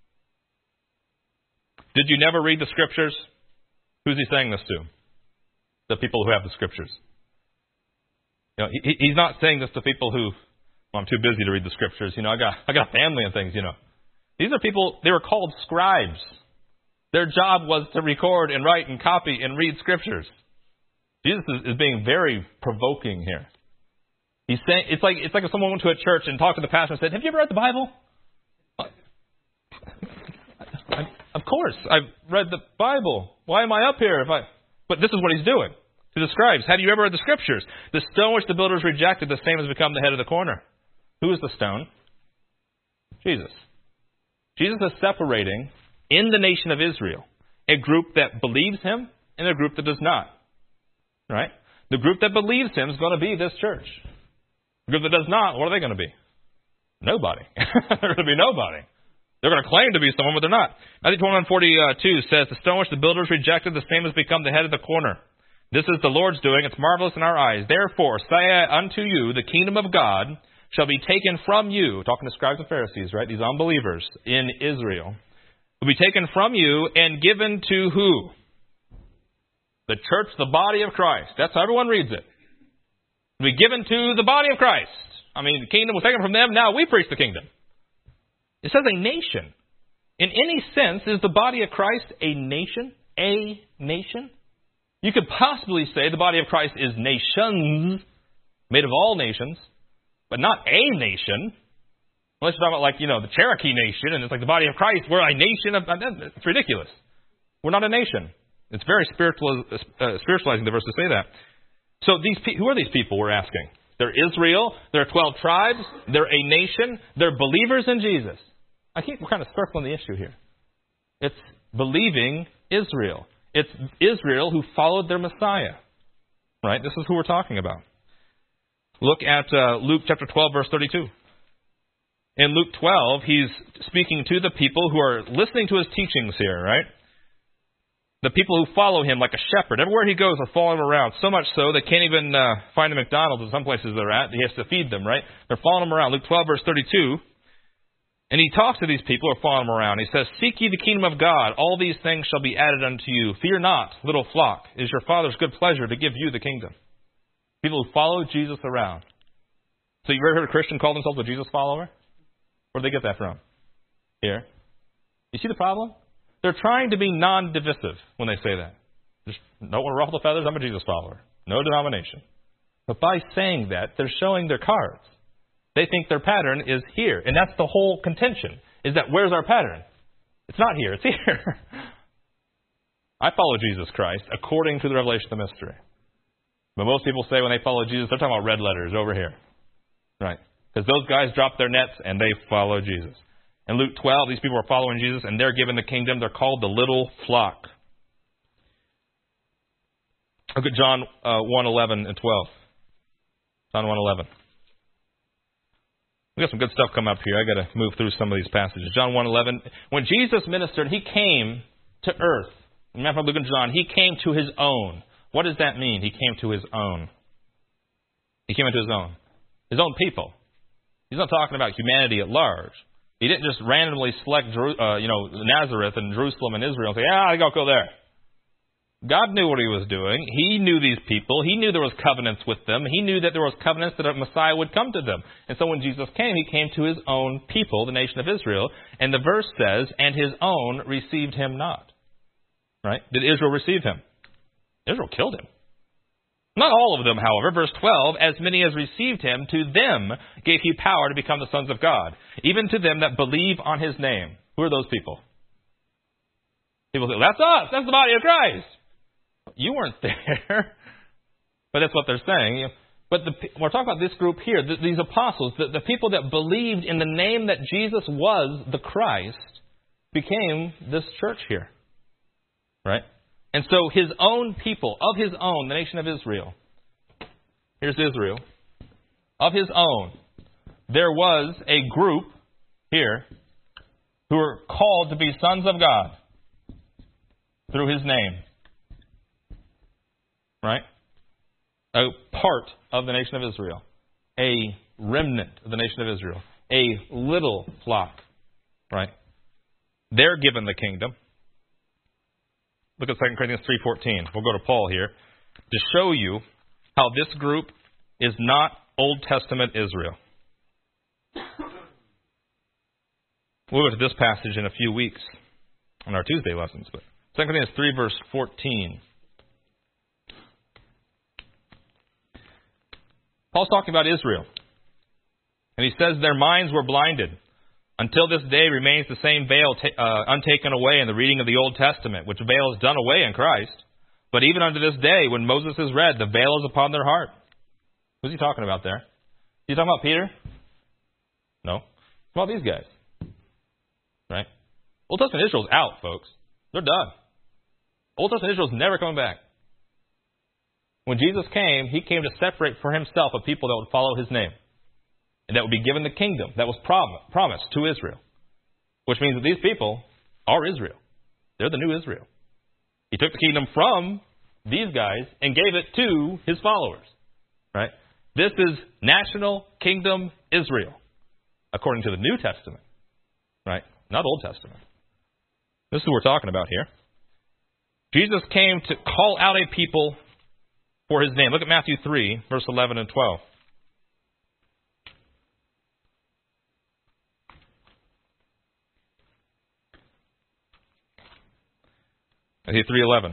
Did you never read the Scriptures? Who's he saying this to? The people who have the Scriptures. You know, he's not saying this to people who, well, I'm too busy to read the Scriptures. You know, I got family and things, you know. These are people, they were called scribes. Their job was to record and write and copy and read Scriptures. Jesus is being very provoking here. He's saying, it's like if someone went to a church and talked to the pastor and said, have you ever read the Bible? course, I've read the Bible. Why am I up here? But this is what he's doing. He describes, have you ever read the Scriptures? The stone which the builders rejected, the same has become the head of the corner. Who is the stone? Jesus. Jesus is separating in the nation of Israel a group that believes him and a group that does not. Right? The group that believes him is going to be this church. The group that does not, what are they going to be? Nobody. They're going to be nobody. They're going to claim to be someone, but they're not. Matthew 21:42 says, the stone which the builders rejected, the same has become the head of the corner. This is the Lord's doing. It's marvelous in our eyes. Therefore, say I unto you, the kingdom of God shall be taken from you. Talking to scribes and Pharisees, right? These unbelievers in Israel. Will be taken from you and given to who? The church, the body of Christ. That's how everyone reads it. Will be given to the body of Christ. I mean, the kingdom was taken from them. Now we preach the kingdom. It says a nation. In any sense, is the body of Christ a nation? A nation? You could possibly say the body of Christ is nations, made of all nations, but not a nation. Unless you're talking about the Cherokee Nation, and it's like the body of Christ, we're a nation. It's ridiculous. We're not a nation. It's very spiritualizing the verse to say that. So who are these people, we're asking? They're Israel. They're 12 tribes. They're a nation. They're believers in Jesus. We're kind of circling the issue here. It's believing Israel. It's Israel who followed their Messiah. Right? This is who we're talking about. Look at Luke chapter 12, verse 32. In Luke 12, he's speaking to the people who are listening to his teachings here, right? The people who follow him like a shepherd. Everywhere he goes, they're following him around. So much so, they can't even find a McDonald's in some places they're at. He has to feed them, right? They're following him around. Luke 12, verse 32. And he talks to these people who are following him around. He says, seek ye the kingdom of God. All these things shall be added unto you. Fear not, little flock. It is your Father's good pleasure to give you the kingdom. People who follow Jesus around. So you ever heard a Christian call themselves a Jesus follower? Where did they get that from? Here. You see the problem? They're trying to be non-divisive when they say that. Just don't want to ruffle the feathers, I'm a Jesus follower. No denomination. But by saying that, they're showing their cards. They think their pattern is here. And that's the whole contention, is that where's our pattern? It's not here, it's here. I follow Jesus Christ according to the revelation of the mystery. But most people say when they follow Jesus, they're talking about red letters over here. Right. Because those guys drop their nets and they follow Jesus. In Luke 12, these people are following Jesus and they're given the kingdom. They're called the little flock. Look at John 1:11 and 12. John 1:11. We got some good stuff coming up here. I got to move through some of these passages. John 1:11. When Jesus ministered, he came to earth. Remember, Luke and John, he came to his own. What does that mean? He came to his own. He came into his own. His own people. He's not talking about humanity at large. He didn't just randomly select Nazareth and Jerusalem and Israel and say, I got to go there. God knew what he was doing. He knew these people. He knew there was covenants with them. He knew that there was covenants that a Messiah would come to them. And so when Jesus came, he came to his own people, the nation of Israel. And the verse says, and his own received him not. Right? Did Israel receive him? Israel killed him. Not all of them, however. Verse 12, as many as received him, to them gave he power to become the sons of God, even to them that believe on his name. Who are those people? People say, that's us. That's the body of Christ. You weren't there. But that's what they're saying. But we're talking about this group here, these apostles, the people that believed in the name that Jesus was the Christ, became this church here. Right? And so his own people, of his own, the nation of Israel. Here's Israel. Of his own, there was a group here who were called to be sons of God through his name. Right? A part of the nation of Israel. A remnant of the nation of Israel. A little flock. Right? They're given the kingdom. Look at 2 Corinthians 3:14. We'll go to Paul here to show you how this group is not Old Testament Israel. We'll go to this passage in a few weeks on our Tuesday lessons. But 2 Corinthians 3, verse 14. Paul's talking about Israel. And he says their minds were blinded. Until this day remains the same veil untaken away in the reading of the Old Testament, which veil is done away in Christ. But even unto this day, when Moses is read, the veil is upon their heart. Who's he talking about there? Is he talking about Peter? No. It's about these guys. Right? Old Testament Israel's out, folks. They're done. Old Testament Israel's never coming back. When Jesus came, he came to separate for himself a people that would follow his name. And that would be given the kingdom that was promised to Israel. Which means that these people are Israel. They're the new Israel. He took the kingdom from these guys and gave it to his followers. Right? This is national kingdom Israel, according to the New Testament. Right? Not Old Testament. This is what we're talking about here. Jesus came to call out a people for his name. Look at Matthew 3, verse 11 and 12. Matthew 3:11.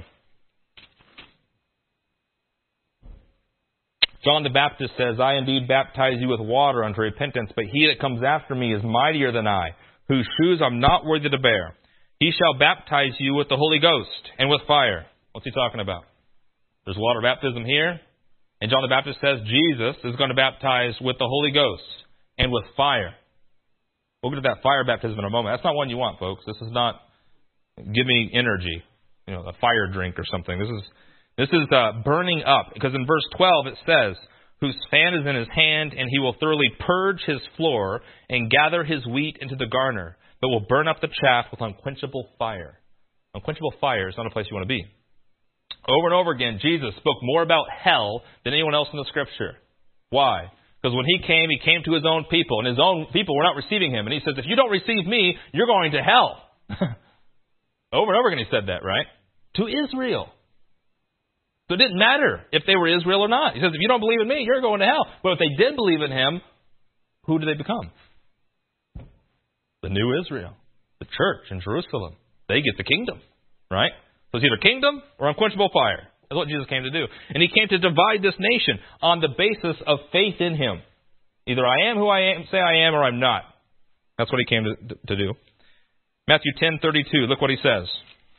John the Baptist says, I indeed baptize you with water unto repentance, but he that comes after me is mightier than I, whose shoes I'm not worthy to bear. He shall baptize you with the Holy Ghost and with fire. What's he talking about? There's water baptism here. And John the Baptist says Jesus is going to baptize with the Holy Ghost and with fire. We'll get to that fire baptism in a moment. That's not one you want, folks. This is not give me energy, a fire drink or something. This is burning up. Because in verse 12 it says, whose fan is in his hand, and he will thoroughly purge his floor and gather his wheat into the garner, but will burn up the chaff with unquenchable fire. Unquenchable fire is not a place you want to be. Over and over again, Jesus spoke more about hell than anyone else in the Scripture. Why? Because when he came to his own people, and his own people were not receiving him. And he says, if you don't receive me, you're going to hell. Over and over again he said that, right? To Israel. So it didn't matter if they were Israel or not. He says, if you don't believe in me, you're going to hell. But if they did believe in him, who did they become? The new Israel. The church in Jerusalem. They get the kingdom, right? So it's either kingdom or unquenchable fire. That's what Jesus came to do. And he came to divide this nation on the basis of faith in him. Either I am who I am, say I am, or I'm not. That's what he came to do. Matthew 10:32. Look what he says.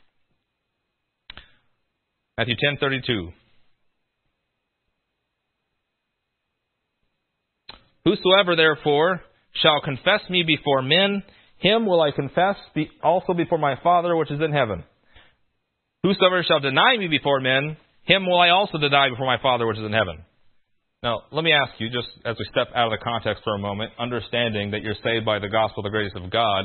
Matthew 10:32. Whosoever therefore shall confess me before men, him will I confess also before my Father which is in heaven. Whosoever shall deny me before men, him will I also deny before my Father which is in heaven. Now, let me ask you, just as we step out of the context for a moment, understanding that you're saved by the gospel of the grace of God,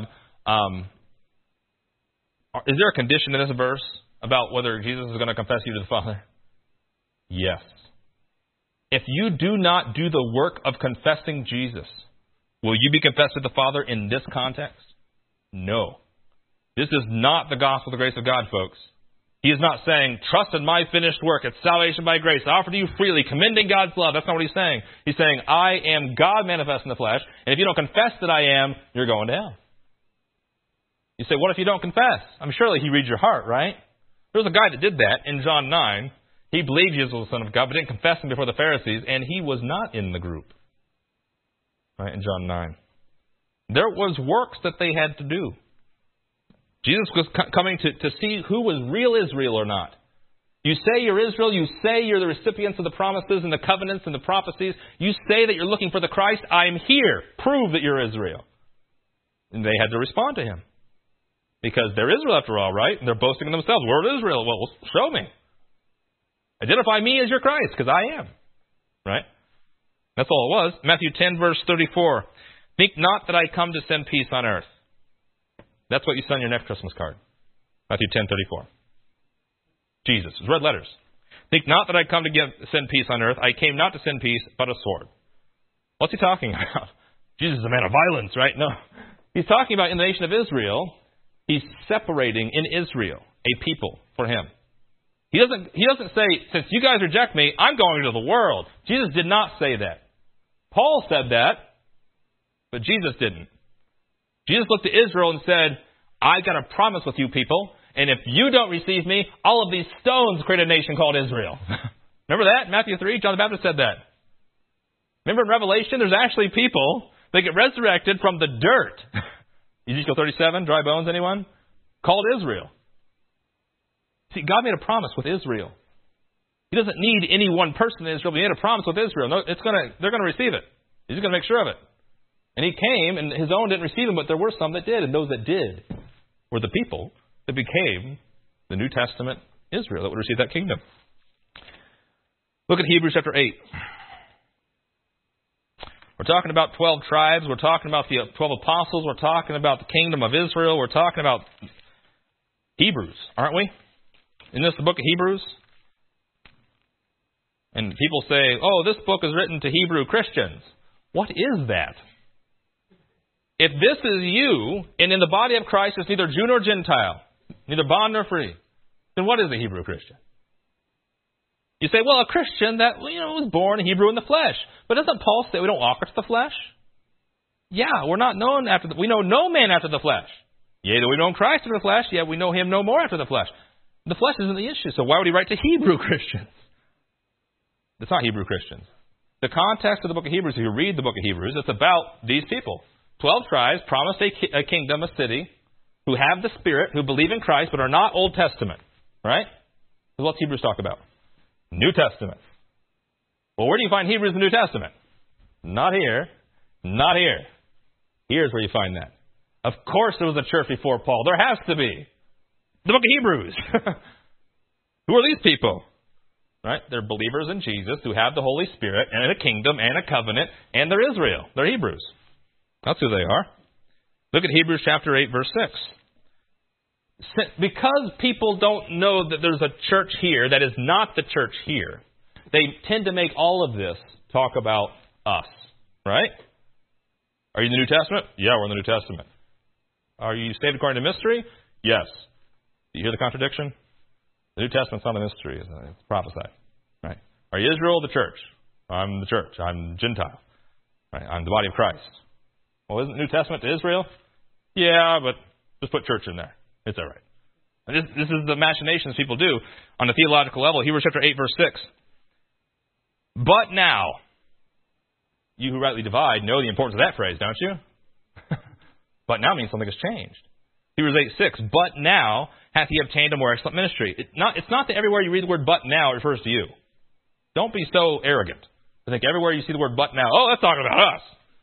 is there a condition in this verse about whether Jesus is going to confess you to the Father? Yes. If you do not do the work of confessing Jesus, will you be confessed to the Father in this context? No. This is not the gospel of the grace of God, folks. He is not saying, trust in my finished work. It's salvation by grace. Offered to you freely, commending God's love. That's not what he's saying. He's saying, I am God manifest in the flesh, and if you don't confess that I am, you're going to hell. You say, what if you don't confess? Surely he reads your heart, right? There was a guy that did that in John 9. He believed Jesus was the Son of God, but didn't confess him before the Pharisees, and he was not in the group. Right, in John 9. There was works that they had to do. Jesus was coming to see who was real Israel or not. You say you're Israel. You say you're the recipients of the promises and the covenants and the prophecies. You say that you're looking for the Christ. I'm here. Prove that you're Israel. And they had to respond to him. Because they're Israel after all, right? And they're boasting in themselves. We're Israel. Well, show me. Identify me as your Christ, because I am. Right? That's all it was. Matthew 10, verse 34. Think not that I come to send peace on earth. That's what you send on your next Christmas card. Matthew 10:34. Jesus. It's red letters. Think not that I come to send peace on earth. I came not to send peace, but a sword. What's he talking about? Jesus is a man of violence, right? No. He's talking about in the nation of Israel, he's separating in Israel a people for him. He doesn't say, since you guys reject me, I'm going to the world. Jesus did not say that. Paul said that, but Jesus didn't. Jesus looked to Israel and said, I got a promise with you people, and if you don't receive me, all of these stones create a nation called Israel. Remember that? Matthew 3, John the Baptist said that. Remember in Revelation, there's actually people that get resurrected from the dirt. Ezekiel 37, dry bones, anyone? Called Israel. See, God made a promise with Israel. He doesn't need any one person in Israel, but He made a promise with Israel. No, they're going to receive it. He's going to make sure of it. And He came, and His own didn't receive Him, but there were some that did. And those that did were the people that became the New Testament Israel that would receive that kingdom. Look at Hebrews chapter 8. We're talking about 12 tribes. We're talking about the 12 apostles. We're talking about the kingdom of Israel. We're talking about Hebrews, aren't we? Isn't this the book of Hebrews? And people say, oh, this book is written to Hebrew Christians. What is that? If this is you, and in the body of Christ it's neither Jew nor Gentile, neither bond nor free, then what is a Hebrew Christian? You say, well, a Christian that was born Hebrew in the flesh. But doesn't Paul say we don't walk after the flesh? Yeah, we're not known after we know no man after the flesh. Yea, though we know Christ after the flesh, yet we know Him no more after the flesh. The flesh isn't the issue, so why would he write to Hebrew Christians? It's not Hebrew Christians. The context of the book of Hebrews, if you read the book of Hebrews, it's about these people. 12 tribes promised a kingdom, a city, who have the Spirit, who believe in Christ, but are not Old Testament. Right? So what's Hebrews talk about? New Testament. Well, where do you find Hebrews in the New Testament? Not here. Not here. Here's where you find that. Of course there was a church before Paul. There has to be. The book of Hebrews. Who are these people? Right? They're believers in Jesus who have the Holy Spirit and a kingdom and a covenant, and they're Israel. They're Hebrews. That's who they are. Look at Hebrews chapter 8, verse 6. Because people don't know that there's a church here that is not the church here, they tend to make all of this talk about us. Right? Are you in the New Testament? Yeah, we're in the New Testament. Are you saved according to mystery? Yes. Do you hear the contradiction? The New Testament's not a mystery, it's prophesied. Right? Are you Israel or the church? I'm the church. I'm Gentile. Right? I'm the body of Christ. Well, isn't the New Testament to Israel? Yeah, but just put church in there. It's all right. This is the machinations people do on the theological level. Hebrews chapter 8, verse 6. But now, you who rightly divide know the importance of that phrase, don't you? But now means something has changed. Hebrews 8, 6. But now hath He obtained a more excellent ministry. It's not that everywhere you read the word but now it refers to you. Don't be so arrogant to think everywhere you see the word but now, oh, that's talking about us.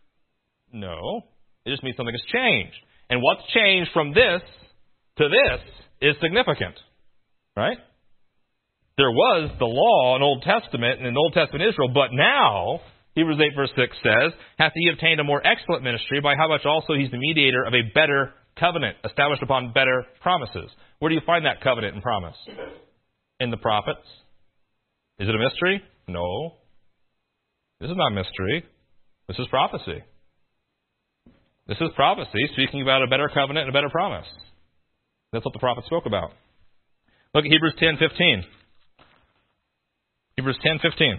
No. It just means something has changed. And what's changed from this to this is significant. Right? There was the law in Old Testament and in Old Testament Israel, but now, Hebrews 8 verse 6 says, hath He obtained a more excellent ministry, by how much also He's the mediator of a better covenant, established upon better promises. Where do you find that covenant and promise? In the prophets. Is it a mystery? No. This is not a mystery. This is prophecy. This is prophecy speaking about a better covenant and a better promise. That's what the prophet spoke about. Look at Hebrews 10:15. Hebrews 10:15.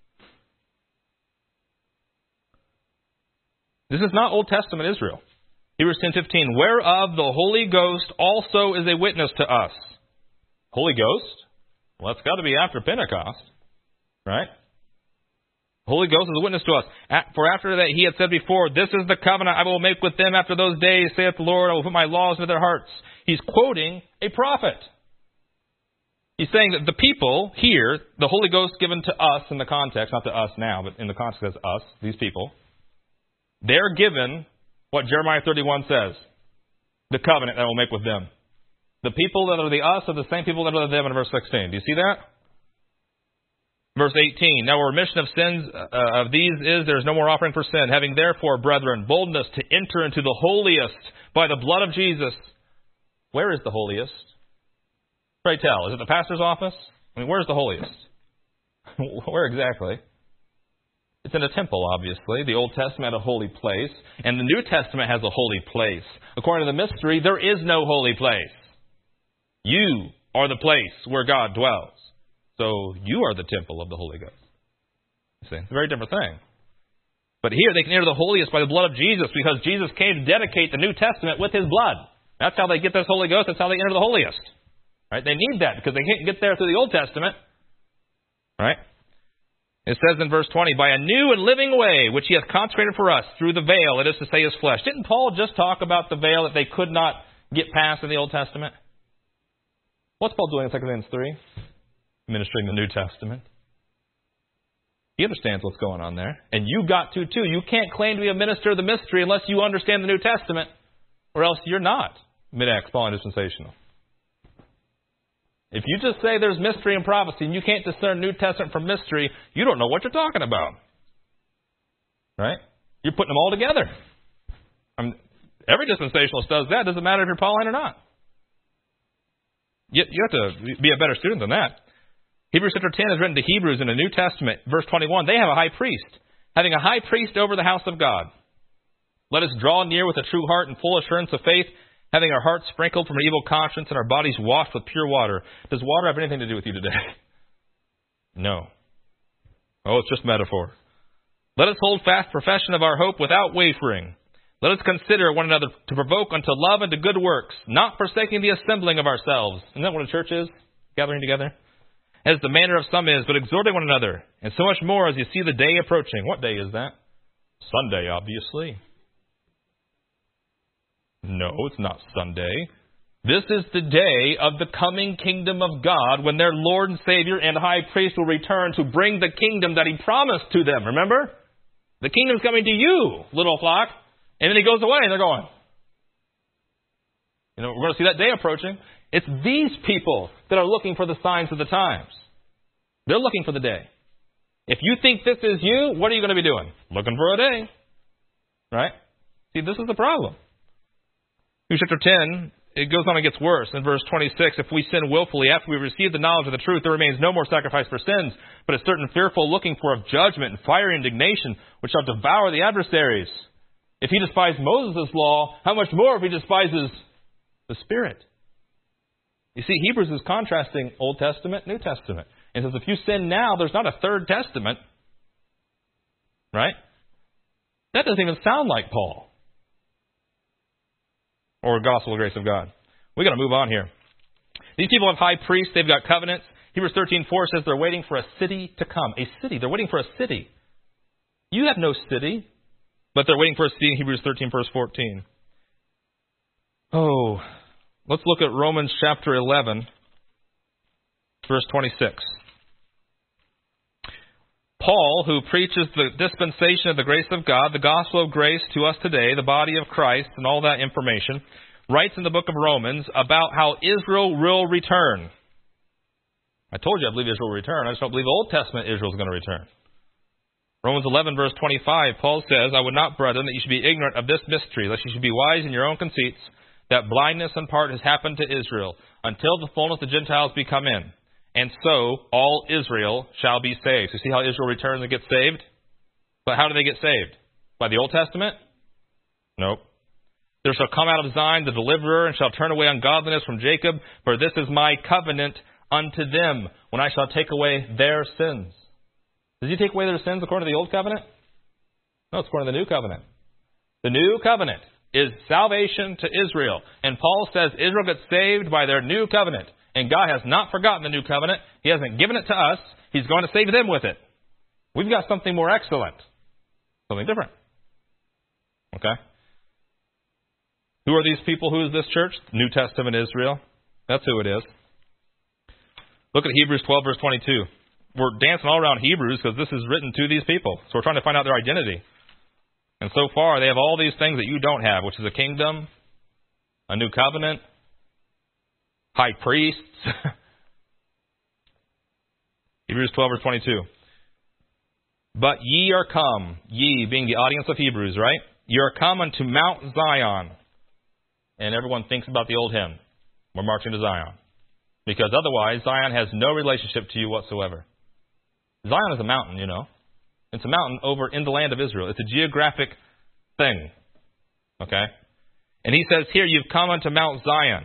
This is not Old Testament Israel. Hebrews 10:15. Whereof the Holy Ghost also is a witness to us. Holy Ghost? Well, it's got to be after Pentecost. Right? Holy Ghost is a witness to us. For after that He had said before, this is the covenant I will make with them after those days, saith the Lord, I will put my laws into their hearts. He's quoting a prophet. He's saying that the people here, the Holy Ghost given to us in the context, not to us now, but in the context as us, these people, they're given what Jeremiah 31 says, the covenant that I will make with them. The people that are the us are the same people that are the them in verse 16. Do you see that? Verse 18, now a remission of sins of these is, there is no more offering for sin. Having therefore, brethren, boldness to enter into the holiest by the blood of Jesus. Where is the holiest? Pray tell, is it the pastor's office? I mean, where's the holiest? Where exactly? It's in a temple, obviously. The Old Testament had a holy place, and the New Testament has a holy place. According to the mystery, there is no holy place. You are the place where God dwells. So you are the temple of the Holy Ghost. You see, it's a very different thing. But here they can enter the holiest by the blood of Jesus, because Jesus came to dedicate the New Testament with His blood. That's how they get this Holy Ghost. That's how they enter the holiest. Right? They need that because they can't get there through the Old Testament. Right? It says in verse 20, by a new and living way, which he hath consecrated for us through the veil, it is to say his flesh. Didn't Paul just talk about the veil that they could not get past in the Old Testament? What's Paul doing in 2 Corinthians 3? Ministering the New Testament. He understands what's going on there. And you got to too. You can't claim to be a minister of the mystery unless you understand the New Testament, or else you're not mid-Acts, Pauline dispensational. If you just say there's mystery and prophecy and you can't discern New Testament from mystery, you don't know what you're talking about. Right? You're putting them all together. Every dispensationalist does that. Doesn't matter if you're Pauline or not. You have to be a better student than that. Hebrews chapter 10 is written to Hebrews in the New Testament. Verse 21, they have a high priest, having a high priest over the house of God. Let us draw near with a true heart and full assurance of faith, having our hearts sprinkled from an evil conscience and our bodies washed with pure water. Does water have anything to do with you today? No. Oh, it's just metaphor. Let us hold fast profession of our hope without wavering. Let us consider one another to provoke unto love and to good works, not forsaking the assembling of ourselves. Isn't that what a church is? Gathering together? As the manner of some is, but exhorting one another, and so much more as you see the day approaching. What day is that? Sunday, obviously. No, it's not Sunday. This is the day of the coming kingdom of God, when their Lord and Savior and High Priest will return to bring the kingdom that He promised to them. Remember? The kingdom's coming to you, little flock. And then He goes away and they're going. We're going to see that day approaching. It's these people that are looking for the signs of the times. They're looking for the day. If you think this is you, what are you going to be doing? Looking for a day. Right? See, this is the problem. Hebrews chapter 10, it goes on and gets worse. In verse 26, if we sin willfully after we receive the knowledge of the truth, there remains no more sacrifice for sins, but a certain fearful looking for of judgment and fiery indignation, which shall devour the adversaries. If he despised Moses' law, how much more if he despises the Spirit? You see, Hebrews is contrasting Old Testament, New Testament. And says if you sin now, there's not a third testament. Right? That doesn't even sound like Paul. Or gospel of grace of God. We've got to move on here. These people have high priests. They've got covenants. Hebrews 13:4 says they're waiting for a city to come. A city. They're waiting for a city. You have no city. But they're waiting for a city in Hebrews 13, verse 14. Oh, let's look at Romans chapter 11, verse 26. Paul, who preaches the dispensation of the grace of God, the gospel of grace to us today, the body of Christ, and all that information, writes in the book of Romans about how Israel will return. I told you I believe Israel will return. I just don't believe the Old Testament Israel is going to return. Romans 11, verse 25, Paul says, I would not, brethren, that you should be ignorant of this mystery, lest you should be wise in your own conceits, that blindness in part has happened to Israel, until the fullness of the Gentiles be come in. And so all Israel shall be saved. So see how Israel returns and gets saved? But how do they get saved? By the Old Testament? Nope. There shall come out of Zion the deliverer, and shall turn away ungodliness from Jacob, for this is my covenant unto them, when I shall take away their sins. Does He take away their sins according to the Old Covenant? No, it's according to the New Covenant. The New Covenant is salvation to Israel. And Paul says Israel gets saved by their New Covenant. And God has not forgotten the New Covenant. He hasn't given it to us. He's going to save them with it. We've got something more excellent. Something different. Okay? Who are these people? Who is this church? New Testament Israel. That's who it is. Look at Hebrews 12, verse 22. We're dancing all around Hebrews because this is written to these people. So we're trying to find out their identity. And so far, they have all these things that you don't have, which is a kingdom, a new covenant, high priests. Hebrews 12, verse 22. But ye are come, ye being the audience of Hebrews, right? Ye are come unto Mount Zion. And everyone thinks about the old hymn. We're marching to Zion. Because otherwise, Zion has no relationship to you whatsoever. Zion is a mountain, you know. It's a mountain over in the land of Israel. It's a geographic thing. Okay? And he says here, you've come unto Mount Zion.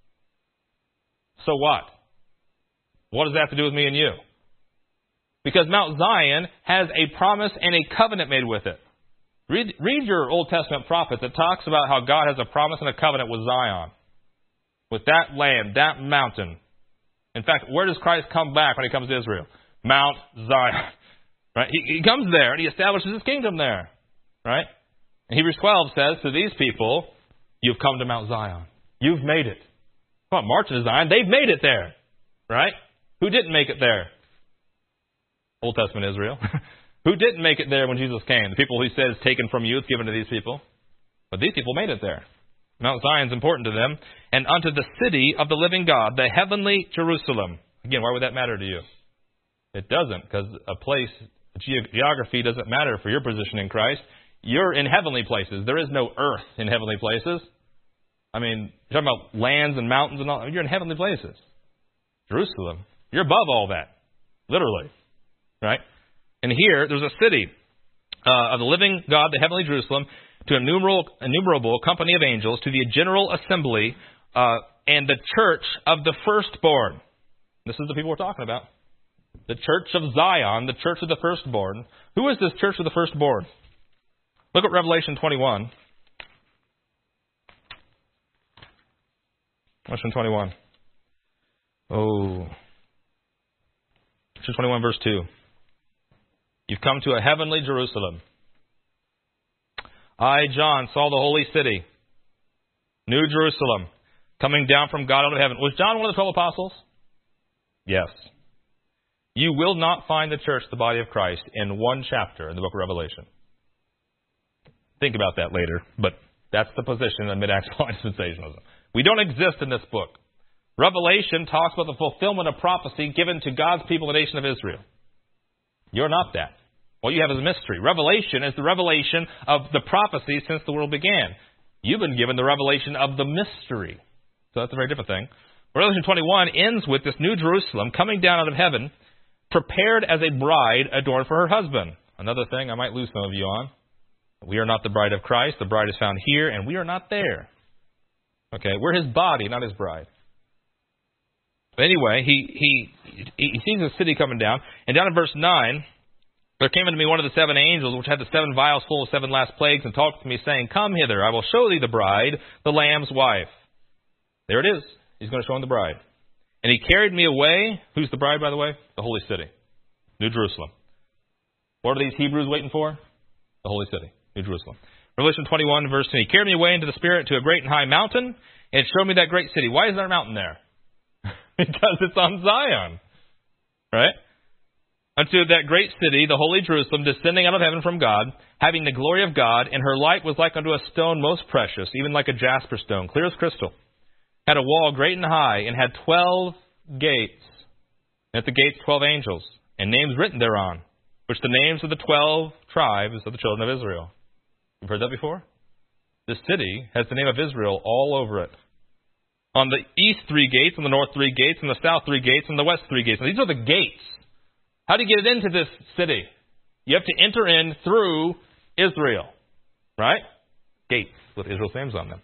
So what? What does that have to do with me and you? Because Mount Zion has a promise and a covenant made with it. Read your Old Testament prophets. It talks about how God has a promise and a covenant with Zion. With that land, that mountain. In fact, where does Christ come back when He comes to Israel? Mount Zion. Right? He comes there and he establishes his kingdom there. Right? And Hebrews 12 says to these people, you've come to Mount Zion. You've made it. Come on, march to Zion. They've made it there. Right? Who didn't make it there? Old Testament Israel. Who didn't make it there when Jesus came? The people he says taken from you, it's given to these people. But these people made it there. Mount Zion's important to them. And unto the city of the living God, the heavenly Jerusalem. Again, why would that matter to you? It doesn't, because a place, geography doesn't matter for your position in Christ. You're in heavenly places. There is no earth in heavenly places. I mean, you're talking about lands and mountains and all. You're in heavenly places. Jerusalem. You're above all that. Literally. Right? And here, there's a city of the living God, the heavenly Jerusalem, to innumerable company of angels, to the general assembly, and the church of the firstborn. This is the people we're talking about. The church of Zion, the church of the firstborn. Who is this church of the firstborn? Look at Revelation 21. Revelation 21. Revelation 21, verse 2. You've come to a heavenly Jerusalem. I, John, saw the holy city, New Jerusalem, coming down from God out of heaven. Was John one of the 12 apostles? Yes. You will not find the church, the body of Christ, in one chapter in the book of Revelation. Think about that later, but that's the position of mid-Axis dispensationalism. We don't exist in this book. Revelation talks about the fulfillment of prophecy given to God's people, the nation of Israel. You're not that. What you have is a mystery. Revelation is the revelation of the prophecy since the world began. You've been given the revelation of the mystery. So that's a very different thing. Revelation 21 ends with this New Jerusalem coming down out of heaven, prepared as a bride adorned for her husband. Another thing I might lose some of you on. We are not the bride of Christ. The bride is found here, and we are not there. Okay, we're his body, not his bride. But anyway, he sees the city coming down. And down in verse 9, there came unto me one of the 7 angels, which had the 7 vials full of 7 last plagues, and talked to me, saying, Come hither, I will show thee the bride, the Lamb's wife. There it is. He's going to show him the bride. And he carried me away. Who's the bride, by the way? The holy city. New Jerusalem. What are these Hebrews waiting for? The holy city. New Jerusalem. Revelation 21, verse 10. He carried me away into the Spirit to a great and high mountain, and showed me that great city. Why is there a mountain there? Because it's on Zion. Right? Unto that great city, the holy Jerusalem, descending out of heaven from God, having the glory of God, and her light was like unto a stone most precious, even like a jasper stone, clear as crystal. Had a wall great and high, and had 12 gates. And at the gates 12 angels, and names written thereon, which the names of the 12 tribes of the children of Israel. You've heard that before? This city has the name of Israel all over it. On the east 3 gates, on the north 3 gates, on the south 3 gates, on the west 3 gates. Now, these are the gates. How do you get into this city? You have to enter in through Israel. Right? Gates with Israel's names on them.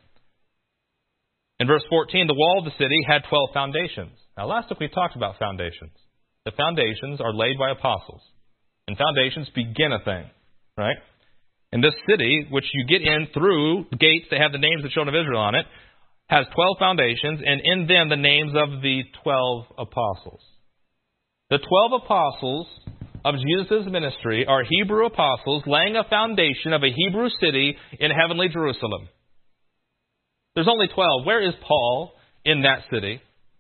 In verse 14, the wall of the city had 12 foundations. Now, last week we talked about foundations. The foundations are laid by apostles. And foundations begin a thing. Right? And this city, which you get in through gates that have the names of the children of Israel on it, has 12 foundations, and in them the names of the 12 apostles. The 12 apostles of Jesus' ministry are Hebrew apostles laying a foundation of a Hebrew city in heavenly Jerusalem. There's only 12. Where is Paul in that city?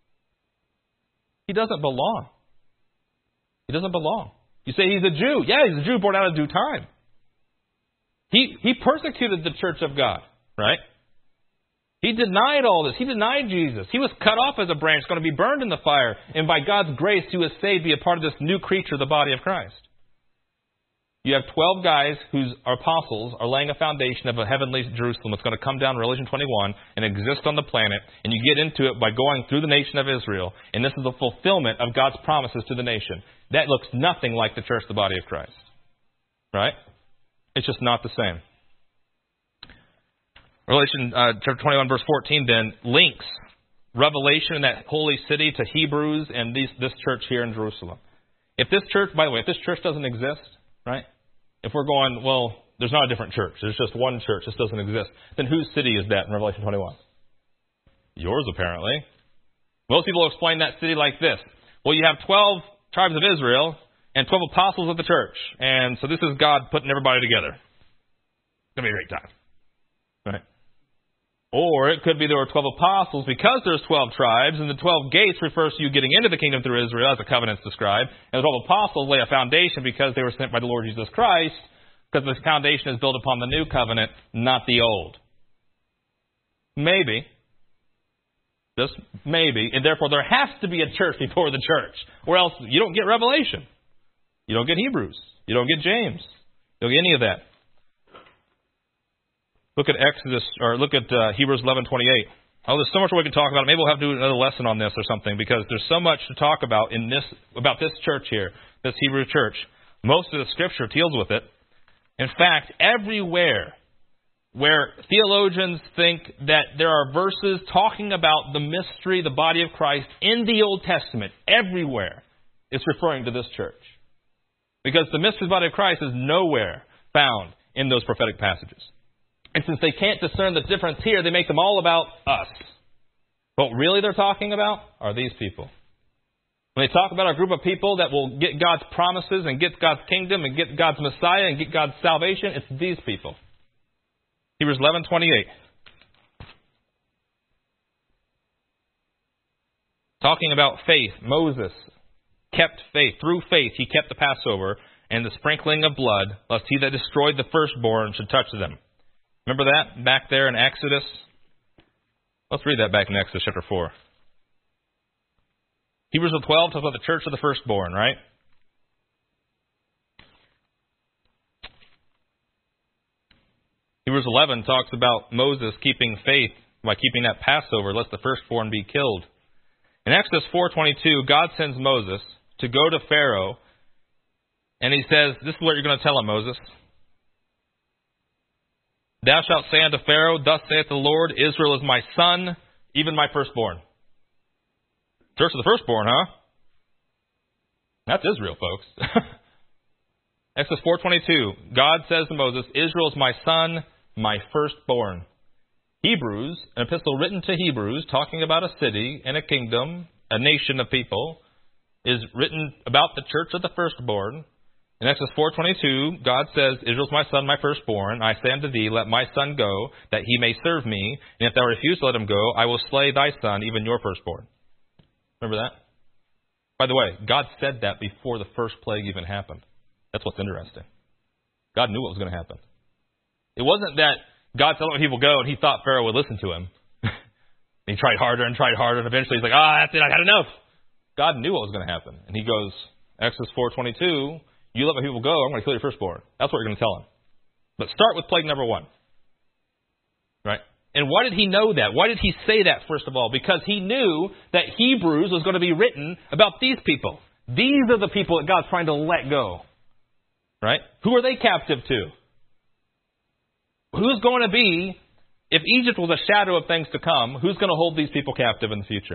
He doesn't belong. He doesn't belong. You say he's a Jew. Yeah, he's a Jew born out of due time. He persecuted the church of God, right? He denied all this. He denied Jesus. He was cut off as a branch, going to be burned in the fire. And by God's grace, he was saved to be a part of this new creature, the body of Christ. You have 12 guys whose apostles are laying a foundation of a heavenly Jerusalem that's going to come down in Revelation 21 and exist on the planet. And you get into it by going through the nation of Israel. And this is a fulfillment of God's promises to the nation. That looks nothing like the church, the body of Christ. Right? It's just not the same. Revelation chapter 21, verse 14, then, links Revelation in that holy city to Hebrews and this church here in Jerusalem. If this church, by the way, if this church doesn't exist, right? If we're going, well, there's not a different church. There's just one church. This doesn't exist. Then whose city is that in Revelation 21? Yours, apparently. Most people explain that city like this. Well, you have 12 tribes of Israel, and 12 apostles of the church. And so this is God putting everybody together. It's going to be a great time. Right? Or it could be there were 12 apostles because there's 12 tribes, and the 12 gates refers to you getting into the kingdom through Israel, as the covenant's described. And the 12 apostles lay a foundation because they were sent by the Lord Jesus Christ, because the foundation is built upon the new covenant, not the old. Maybe. Just maybe. And therefore there has to be a church before the church. Or else you don't get Revelation. You don't get Hebrews. You don't get James. You don't get any of that. Look at Exodus, or look at Hebrews 11:28. Oh, there's so much more we can talk about. Maybe we'll have to do another lesson on this or something, because there's so much to talk about about this church here, this Hebrew church. Most of the Scripture deals with it. In fact, everywhere where theologians think that there are verses talking about the mystery, the body of Christ in the Old Testament, everywhere it's referring to this church. Because the mystery of the body of Christ is nowhere found in those prophetic passages. And since they can't discern the difference here, they make them all about us. What really they're talking about are these people. When they talk about a group of people that will get God's promises and get God's kingdom and get God's Messiah and get God's salvation, it's these people. Hebrews 11:28. Talking about faith, Moses kept faith. Through faith, he kept the Passover and the sprinkling of blood, lest he that destroyed the firstborn should touch them. Remember that back there in Exodus? Let's read that back in Exodus chapter 4. Hebrews 12 talks about the church of the firstborn, right? Hebrews 11 talks about Moses keeping faith by keeping that Passover, lest the firstborn be killed. In Exodus 4:22, God sends Moses to go to Pharaoh, and he says, this is what you're going to tell him, Moses. Thou shalt say unto Pharaoh, thus saith the Lord, Israel is my son, even my firstborn. Church of the firstborn, huh? That's Israel, folks. Exodus 4:22, God says to Moses, Israel is my son, my firstborn. Hebrews, an epistle written to Hebrews, talking about a city and a kingdom, a nation of people, is written about the church of the firstborn. In Exodus 4:22, God says, Israel is my son, my firstborn. I say unto thee, let my son go, that he may serve me. And if thou refuse to let him go, I will slay thy son, even your firstborn. Remember that? By the way, God said that before the first plague even happened. That's what's interesting. God knew what was going to happen. It wasn't that God said, let people go, and he thought Pharaoh would listen to him. He tried harder, and eventually he's like, that's it, I had enough. God knew what was going to happen. And he goes, Exodus 4:22, you let my people go, I'm going to kill your firstborn. That's what you're going to tell him. But start with plague number 1. Right? And why did he know that? Why did he say that, first of all? Because he knew that Hebrews was going to be written about these people. These are the people that God's trying to let go. Right? Who are they captive to? Who's going to be, if Egypt was a shadow of things to come, who's going to hold these people captive in the future?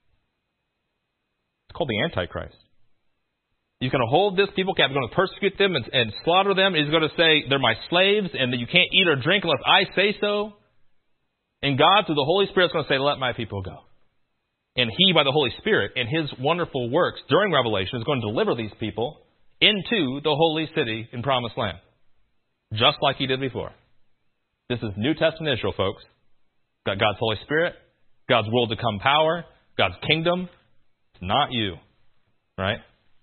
It's called the Antichrist. He's going to hold this people captive. He's going to persecute them and slaughter them. He's going to say, they're my slaves, and that you can't eat or drink unless I say so. And God, through the Holy Spirit, is going to say, let my people go. And he, by the Holy Spirit, and his wonderful works during Revelation, is going to deliver these people into the holy city in Promised Land. Just like he did before. This is New Testament Israel, folks. Got God's Holy Spirit, God's world to come power, God's kingdom. It's not you. Right?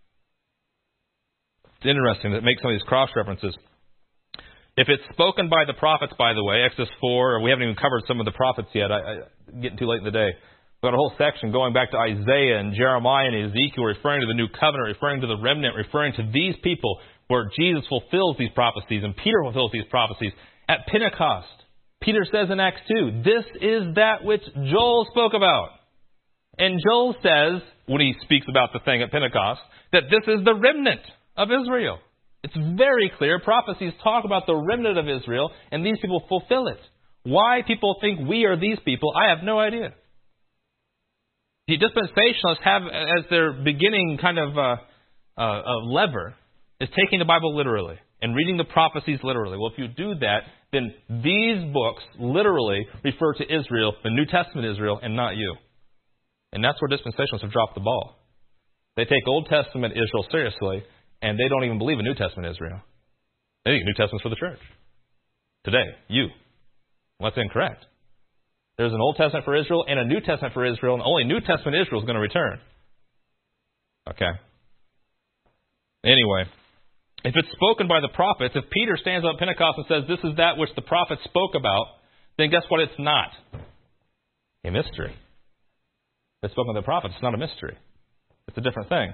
It's interesting that it makes some of these cross-references. If it's spoken by the prophets, by the way, Exodus 4, we haven't even covered some of the prophets yet. I'm getting too late in the day. We've got a whole section going back to Isaiah and Jeremiah and Ezekiel, referring to the new covenant, referring to the remnant, referring to these people where Jesus fulfills these prophecies and Peter fulfills these prophecies. At Pentecost, Peter says in Acts 2, this is that which Joel spoke about. And Joel says, when he speaks about the thing at Pentecost, that this is the remnant of Israel. It's very clear. Prophecies talk about the remnant of Israel, and these people fulfill it. Why people think we are these people, I have no idea. The dispensationalists have as their beginning kind of a lever is taking the Bible literally and reading the prophecies literally. Well, if you do that, then these books literally refer to Israel, the New Testament Israel, and not you. And that's where dispensationalists have dropped the ball. They take Old Testament Israel seriously, And they don't even believe in New Testament Israel. They think New Testament's for the church. Today, you. Well, that's incorrect. There's an Old Testament for Israel and a New Testament for Israel, and only New Testament Israel is going to return. Okay. Anyway, if it's spoken by the prophets, if Peter stands up at Pentecost and says, this is that which the prophets spoke about, then guess what? It's not a mystery. If it's spoken by the prophets, it's not a mystery. It's a different thing.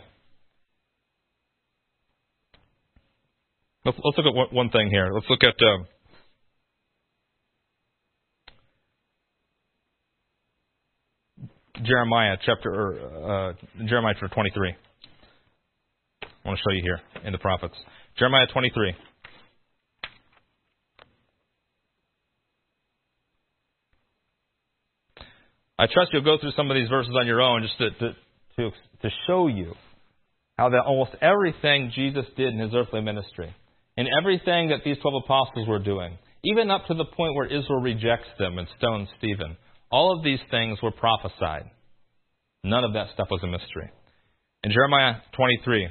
Let's look at one thing here. Let's look at Jeremiah chapter 23. I want to show you here in the prophets. Jeremiah 23. I trust you'll go through some of these verses on your own just to show you how that almost everything Jesus did in his earthly ministry and everything that these 12 apostles were doing, even up to the point where Israel rejects them and stones Stephen, all of these things were prophesied. None of that stuff was a mystery. In Jeremiah 23,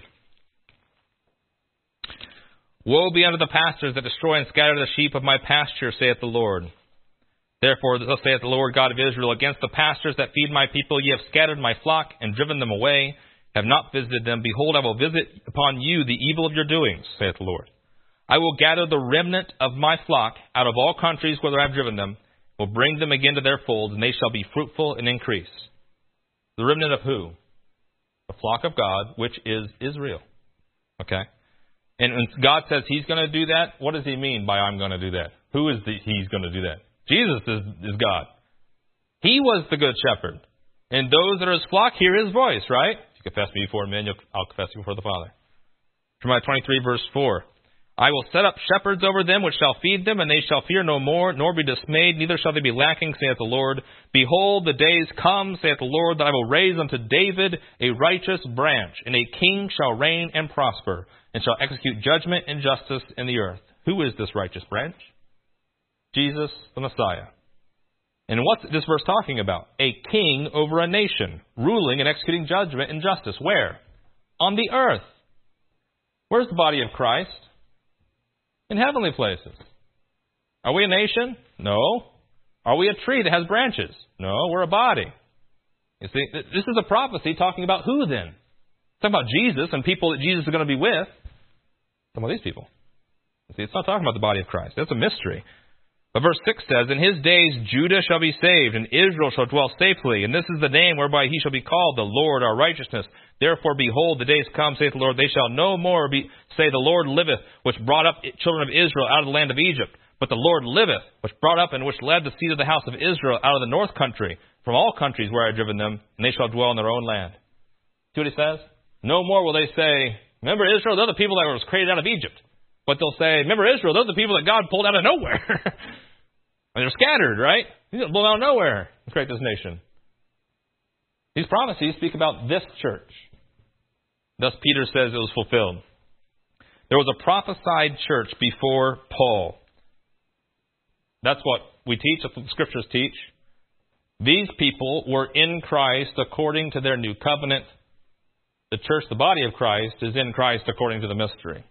woe be unto the pastors that destroy and scatter the sheep of my pasture, saith the Lord. Therefore, thus saith the Lord God of Israel, against the pastors that feed my people, ye have scattered my flock and driven them away, have not visited them. Behold, I will visit upon you the evil of your doings, saith the Lord. I will gather the remnant of my flock out of all countries whither I have driven them, will bring them again to their folds, and they shall be fruitful and increase. The remnant of who? The flock of God, which is Israel. Okay? And when God says He's going to do that, what does He mean by I'm going to do that? Who is He's going to do that? Jesus is God. He was the good shepherd. And those that are His flock hear His voice, right? If you confess me before men, I'll confess you before the Father. Jeremiah 23, verse 4. I will set up shepherds over them, which shall feed them, and they shall fear no more, nor be dismayed, neither shall they be lacking, saith the Lord. Behold, the days come, saith the Lord, that I will raise unto David a righteous branch, and a king shall reign and prosper, and shall execute judgment and justice in the earth. Who is this righteous branch? Jesus, the Messiah. And what's this verse talking about? A king over a nation, ruling and executing judgment and justice. Where? On the earth. Where's the body of Christ? In heavenly places. Are we a nation? No. Are we a tree that has branches? No, we're a body. You see, this is a prophecy talking about who then? It's talking about Jesus and people that Jesus is going to be with. Some of these people. You see, it's not talking about the body of Christ. That's a mystery. But verse 6 says, In his days Judah shall be saved, and Israel shall dwell safely. And this is the name whereby he shall be called, the Lord our righteousness. Therefore, behold, the days come, saith the Lord, they shall no more say, The Lord liveth, which brought up children of Israel out of the land of Egypt. But the Lord liveth, which brought up and which led the seed of the house of Israel out of the north country, from all countries where I have driven them, and they shall dwell in their own land. See what he says? No more will they say, Remember Israel, they're the people that was created out of Egypt. But they'll say, Remember Israel, they're the people that God pulled out of nowhere. And they're scattered, right? He's going to blow out of nowhere and create this nation. These prophecies speak about this church. Thus Peter says it was fulfilled. There was a prophesied church before Paul. That's what we teach, that's what the Scriptures teach. These people were in Christ according to their new covenant. The church, the body of Christ, is in Christ according to the mystery.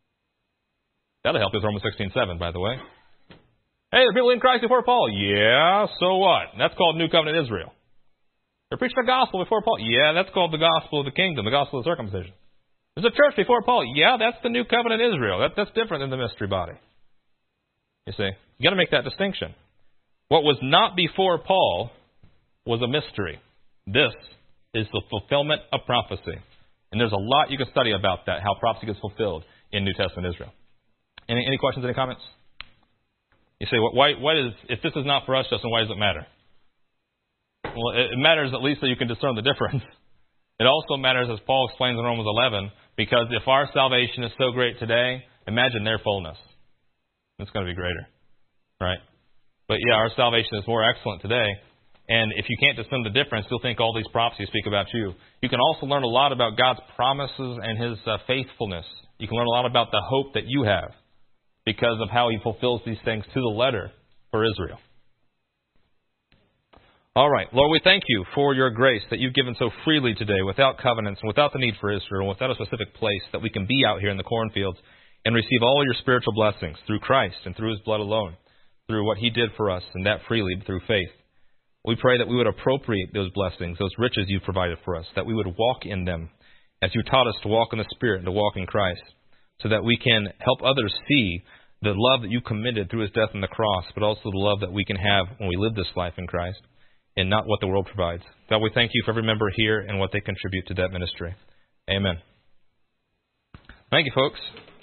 That'll help with Romans 16:7, by the way. Hey, there are people in Christ before Paul. Yeah, so what? That's called New Covenant Israel. They preached the gospel before Paul. Yeah, that's called the gospel of the kingdom, the gospel of circumcision. There's a church before Paul. Yeah, that's the New Covenant Israel. That's different than the mystery body. You see, you got to make that distinction. What was not before Paul was a mystery. This is the fulfillment of prophecy. And there's a lot you can study about that, how prophecy gets fulfilled in New Testament Israel. Any questions, any comments? You say, why if this is not for us, Justin, why does it matter? Well, it matters at least so you can discern the difference. It also matters, as Paul explains in Romans 11, because if our salvation is so great today, imagine their fullness. It's going to be greater, right? But yeah, our salvation is more excellent today. And if you can't discern the difference, you'll think all these prophecies speak about you. You can also learn a lot about God's promises and His faithfulness. You can learn a lot about the hope that you have, because of how He fulfills these things to the letter for Israel. All right. Lord, we thank you for your grace that you've given so freely today, without covenants and without the need for Israel, and without a specific place, that we can be out here in the cornfields and receive all your spiritual blessings through Christ and through his blood alone, through what he did for us, and that freely through faith. We pray that we would appropriate those blessings, those riches you've provided for us, that we would walk in them as you taught us to walk in the Spirit and to walk in Christ, so that we can help others see the love that you committed through his death on the cross, but also the love that we can have when we live this life in Christ, and not what the world provides. God, we thank you for every member here and what they contribute to that ministry. Amen. Thank you, folks.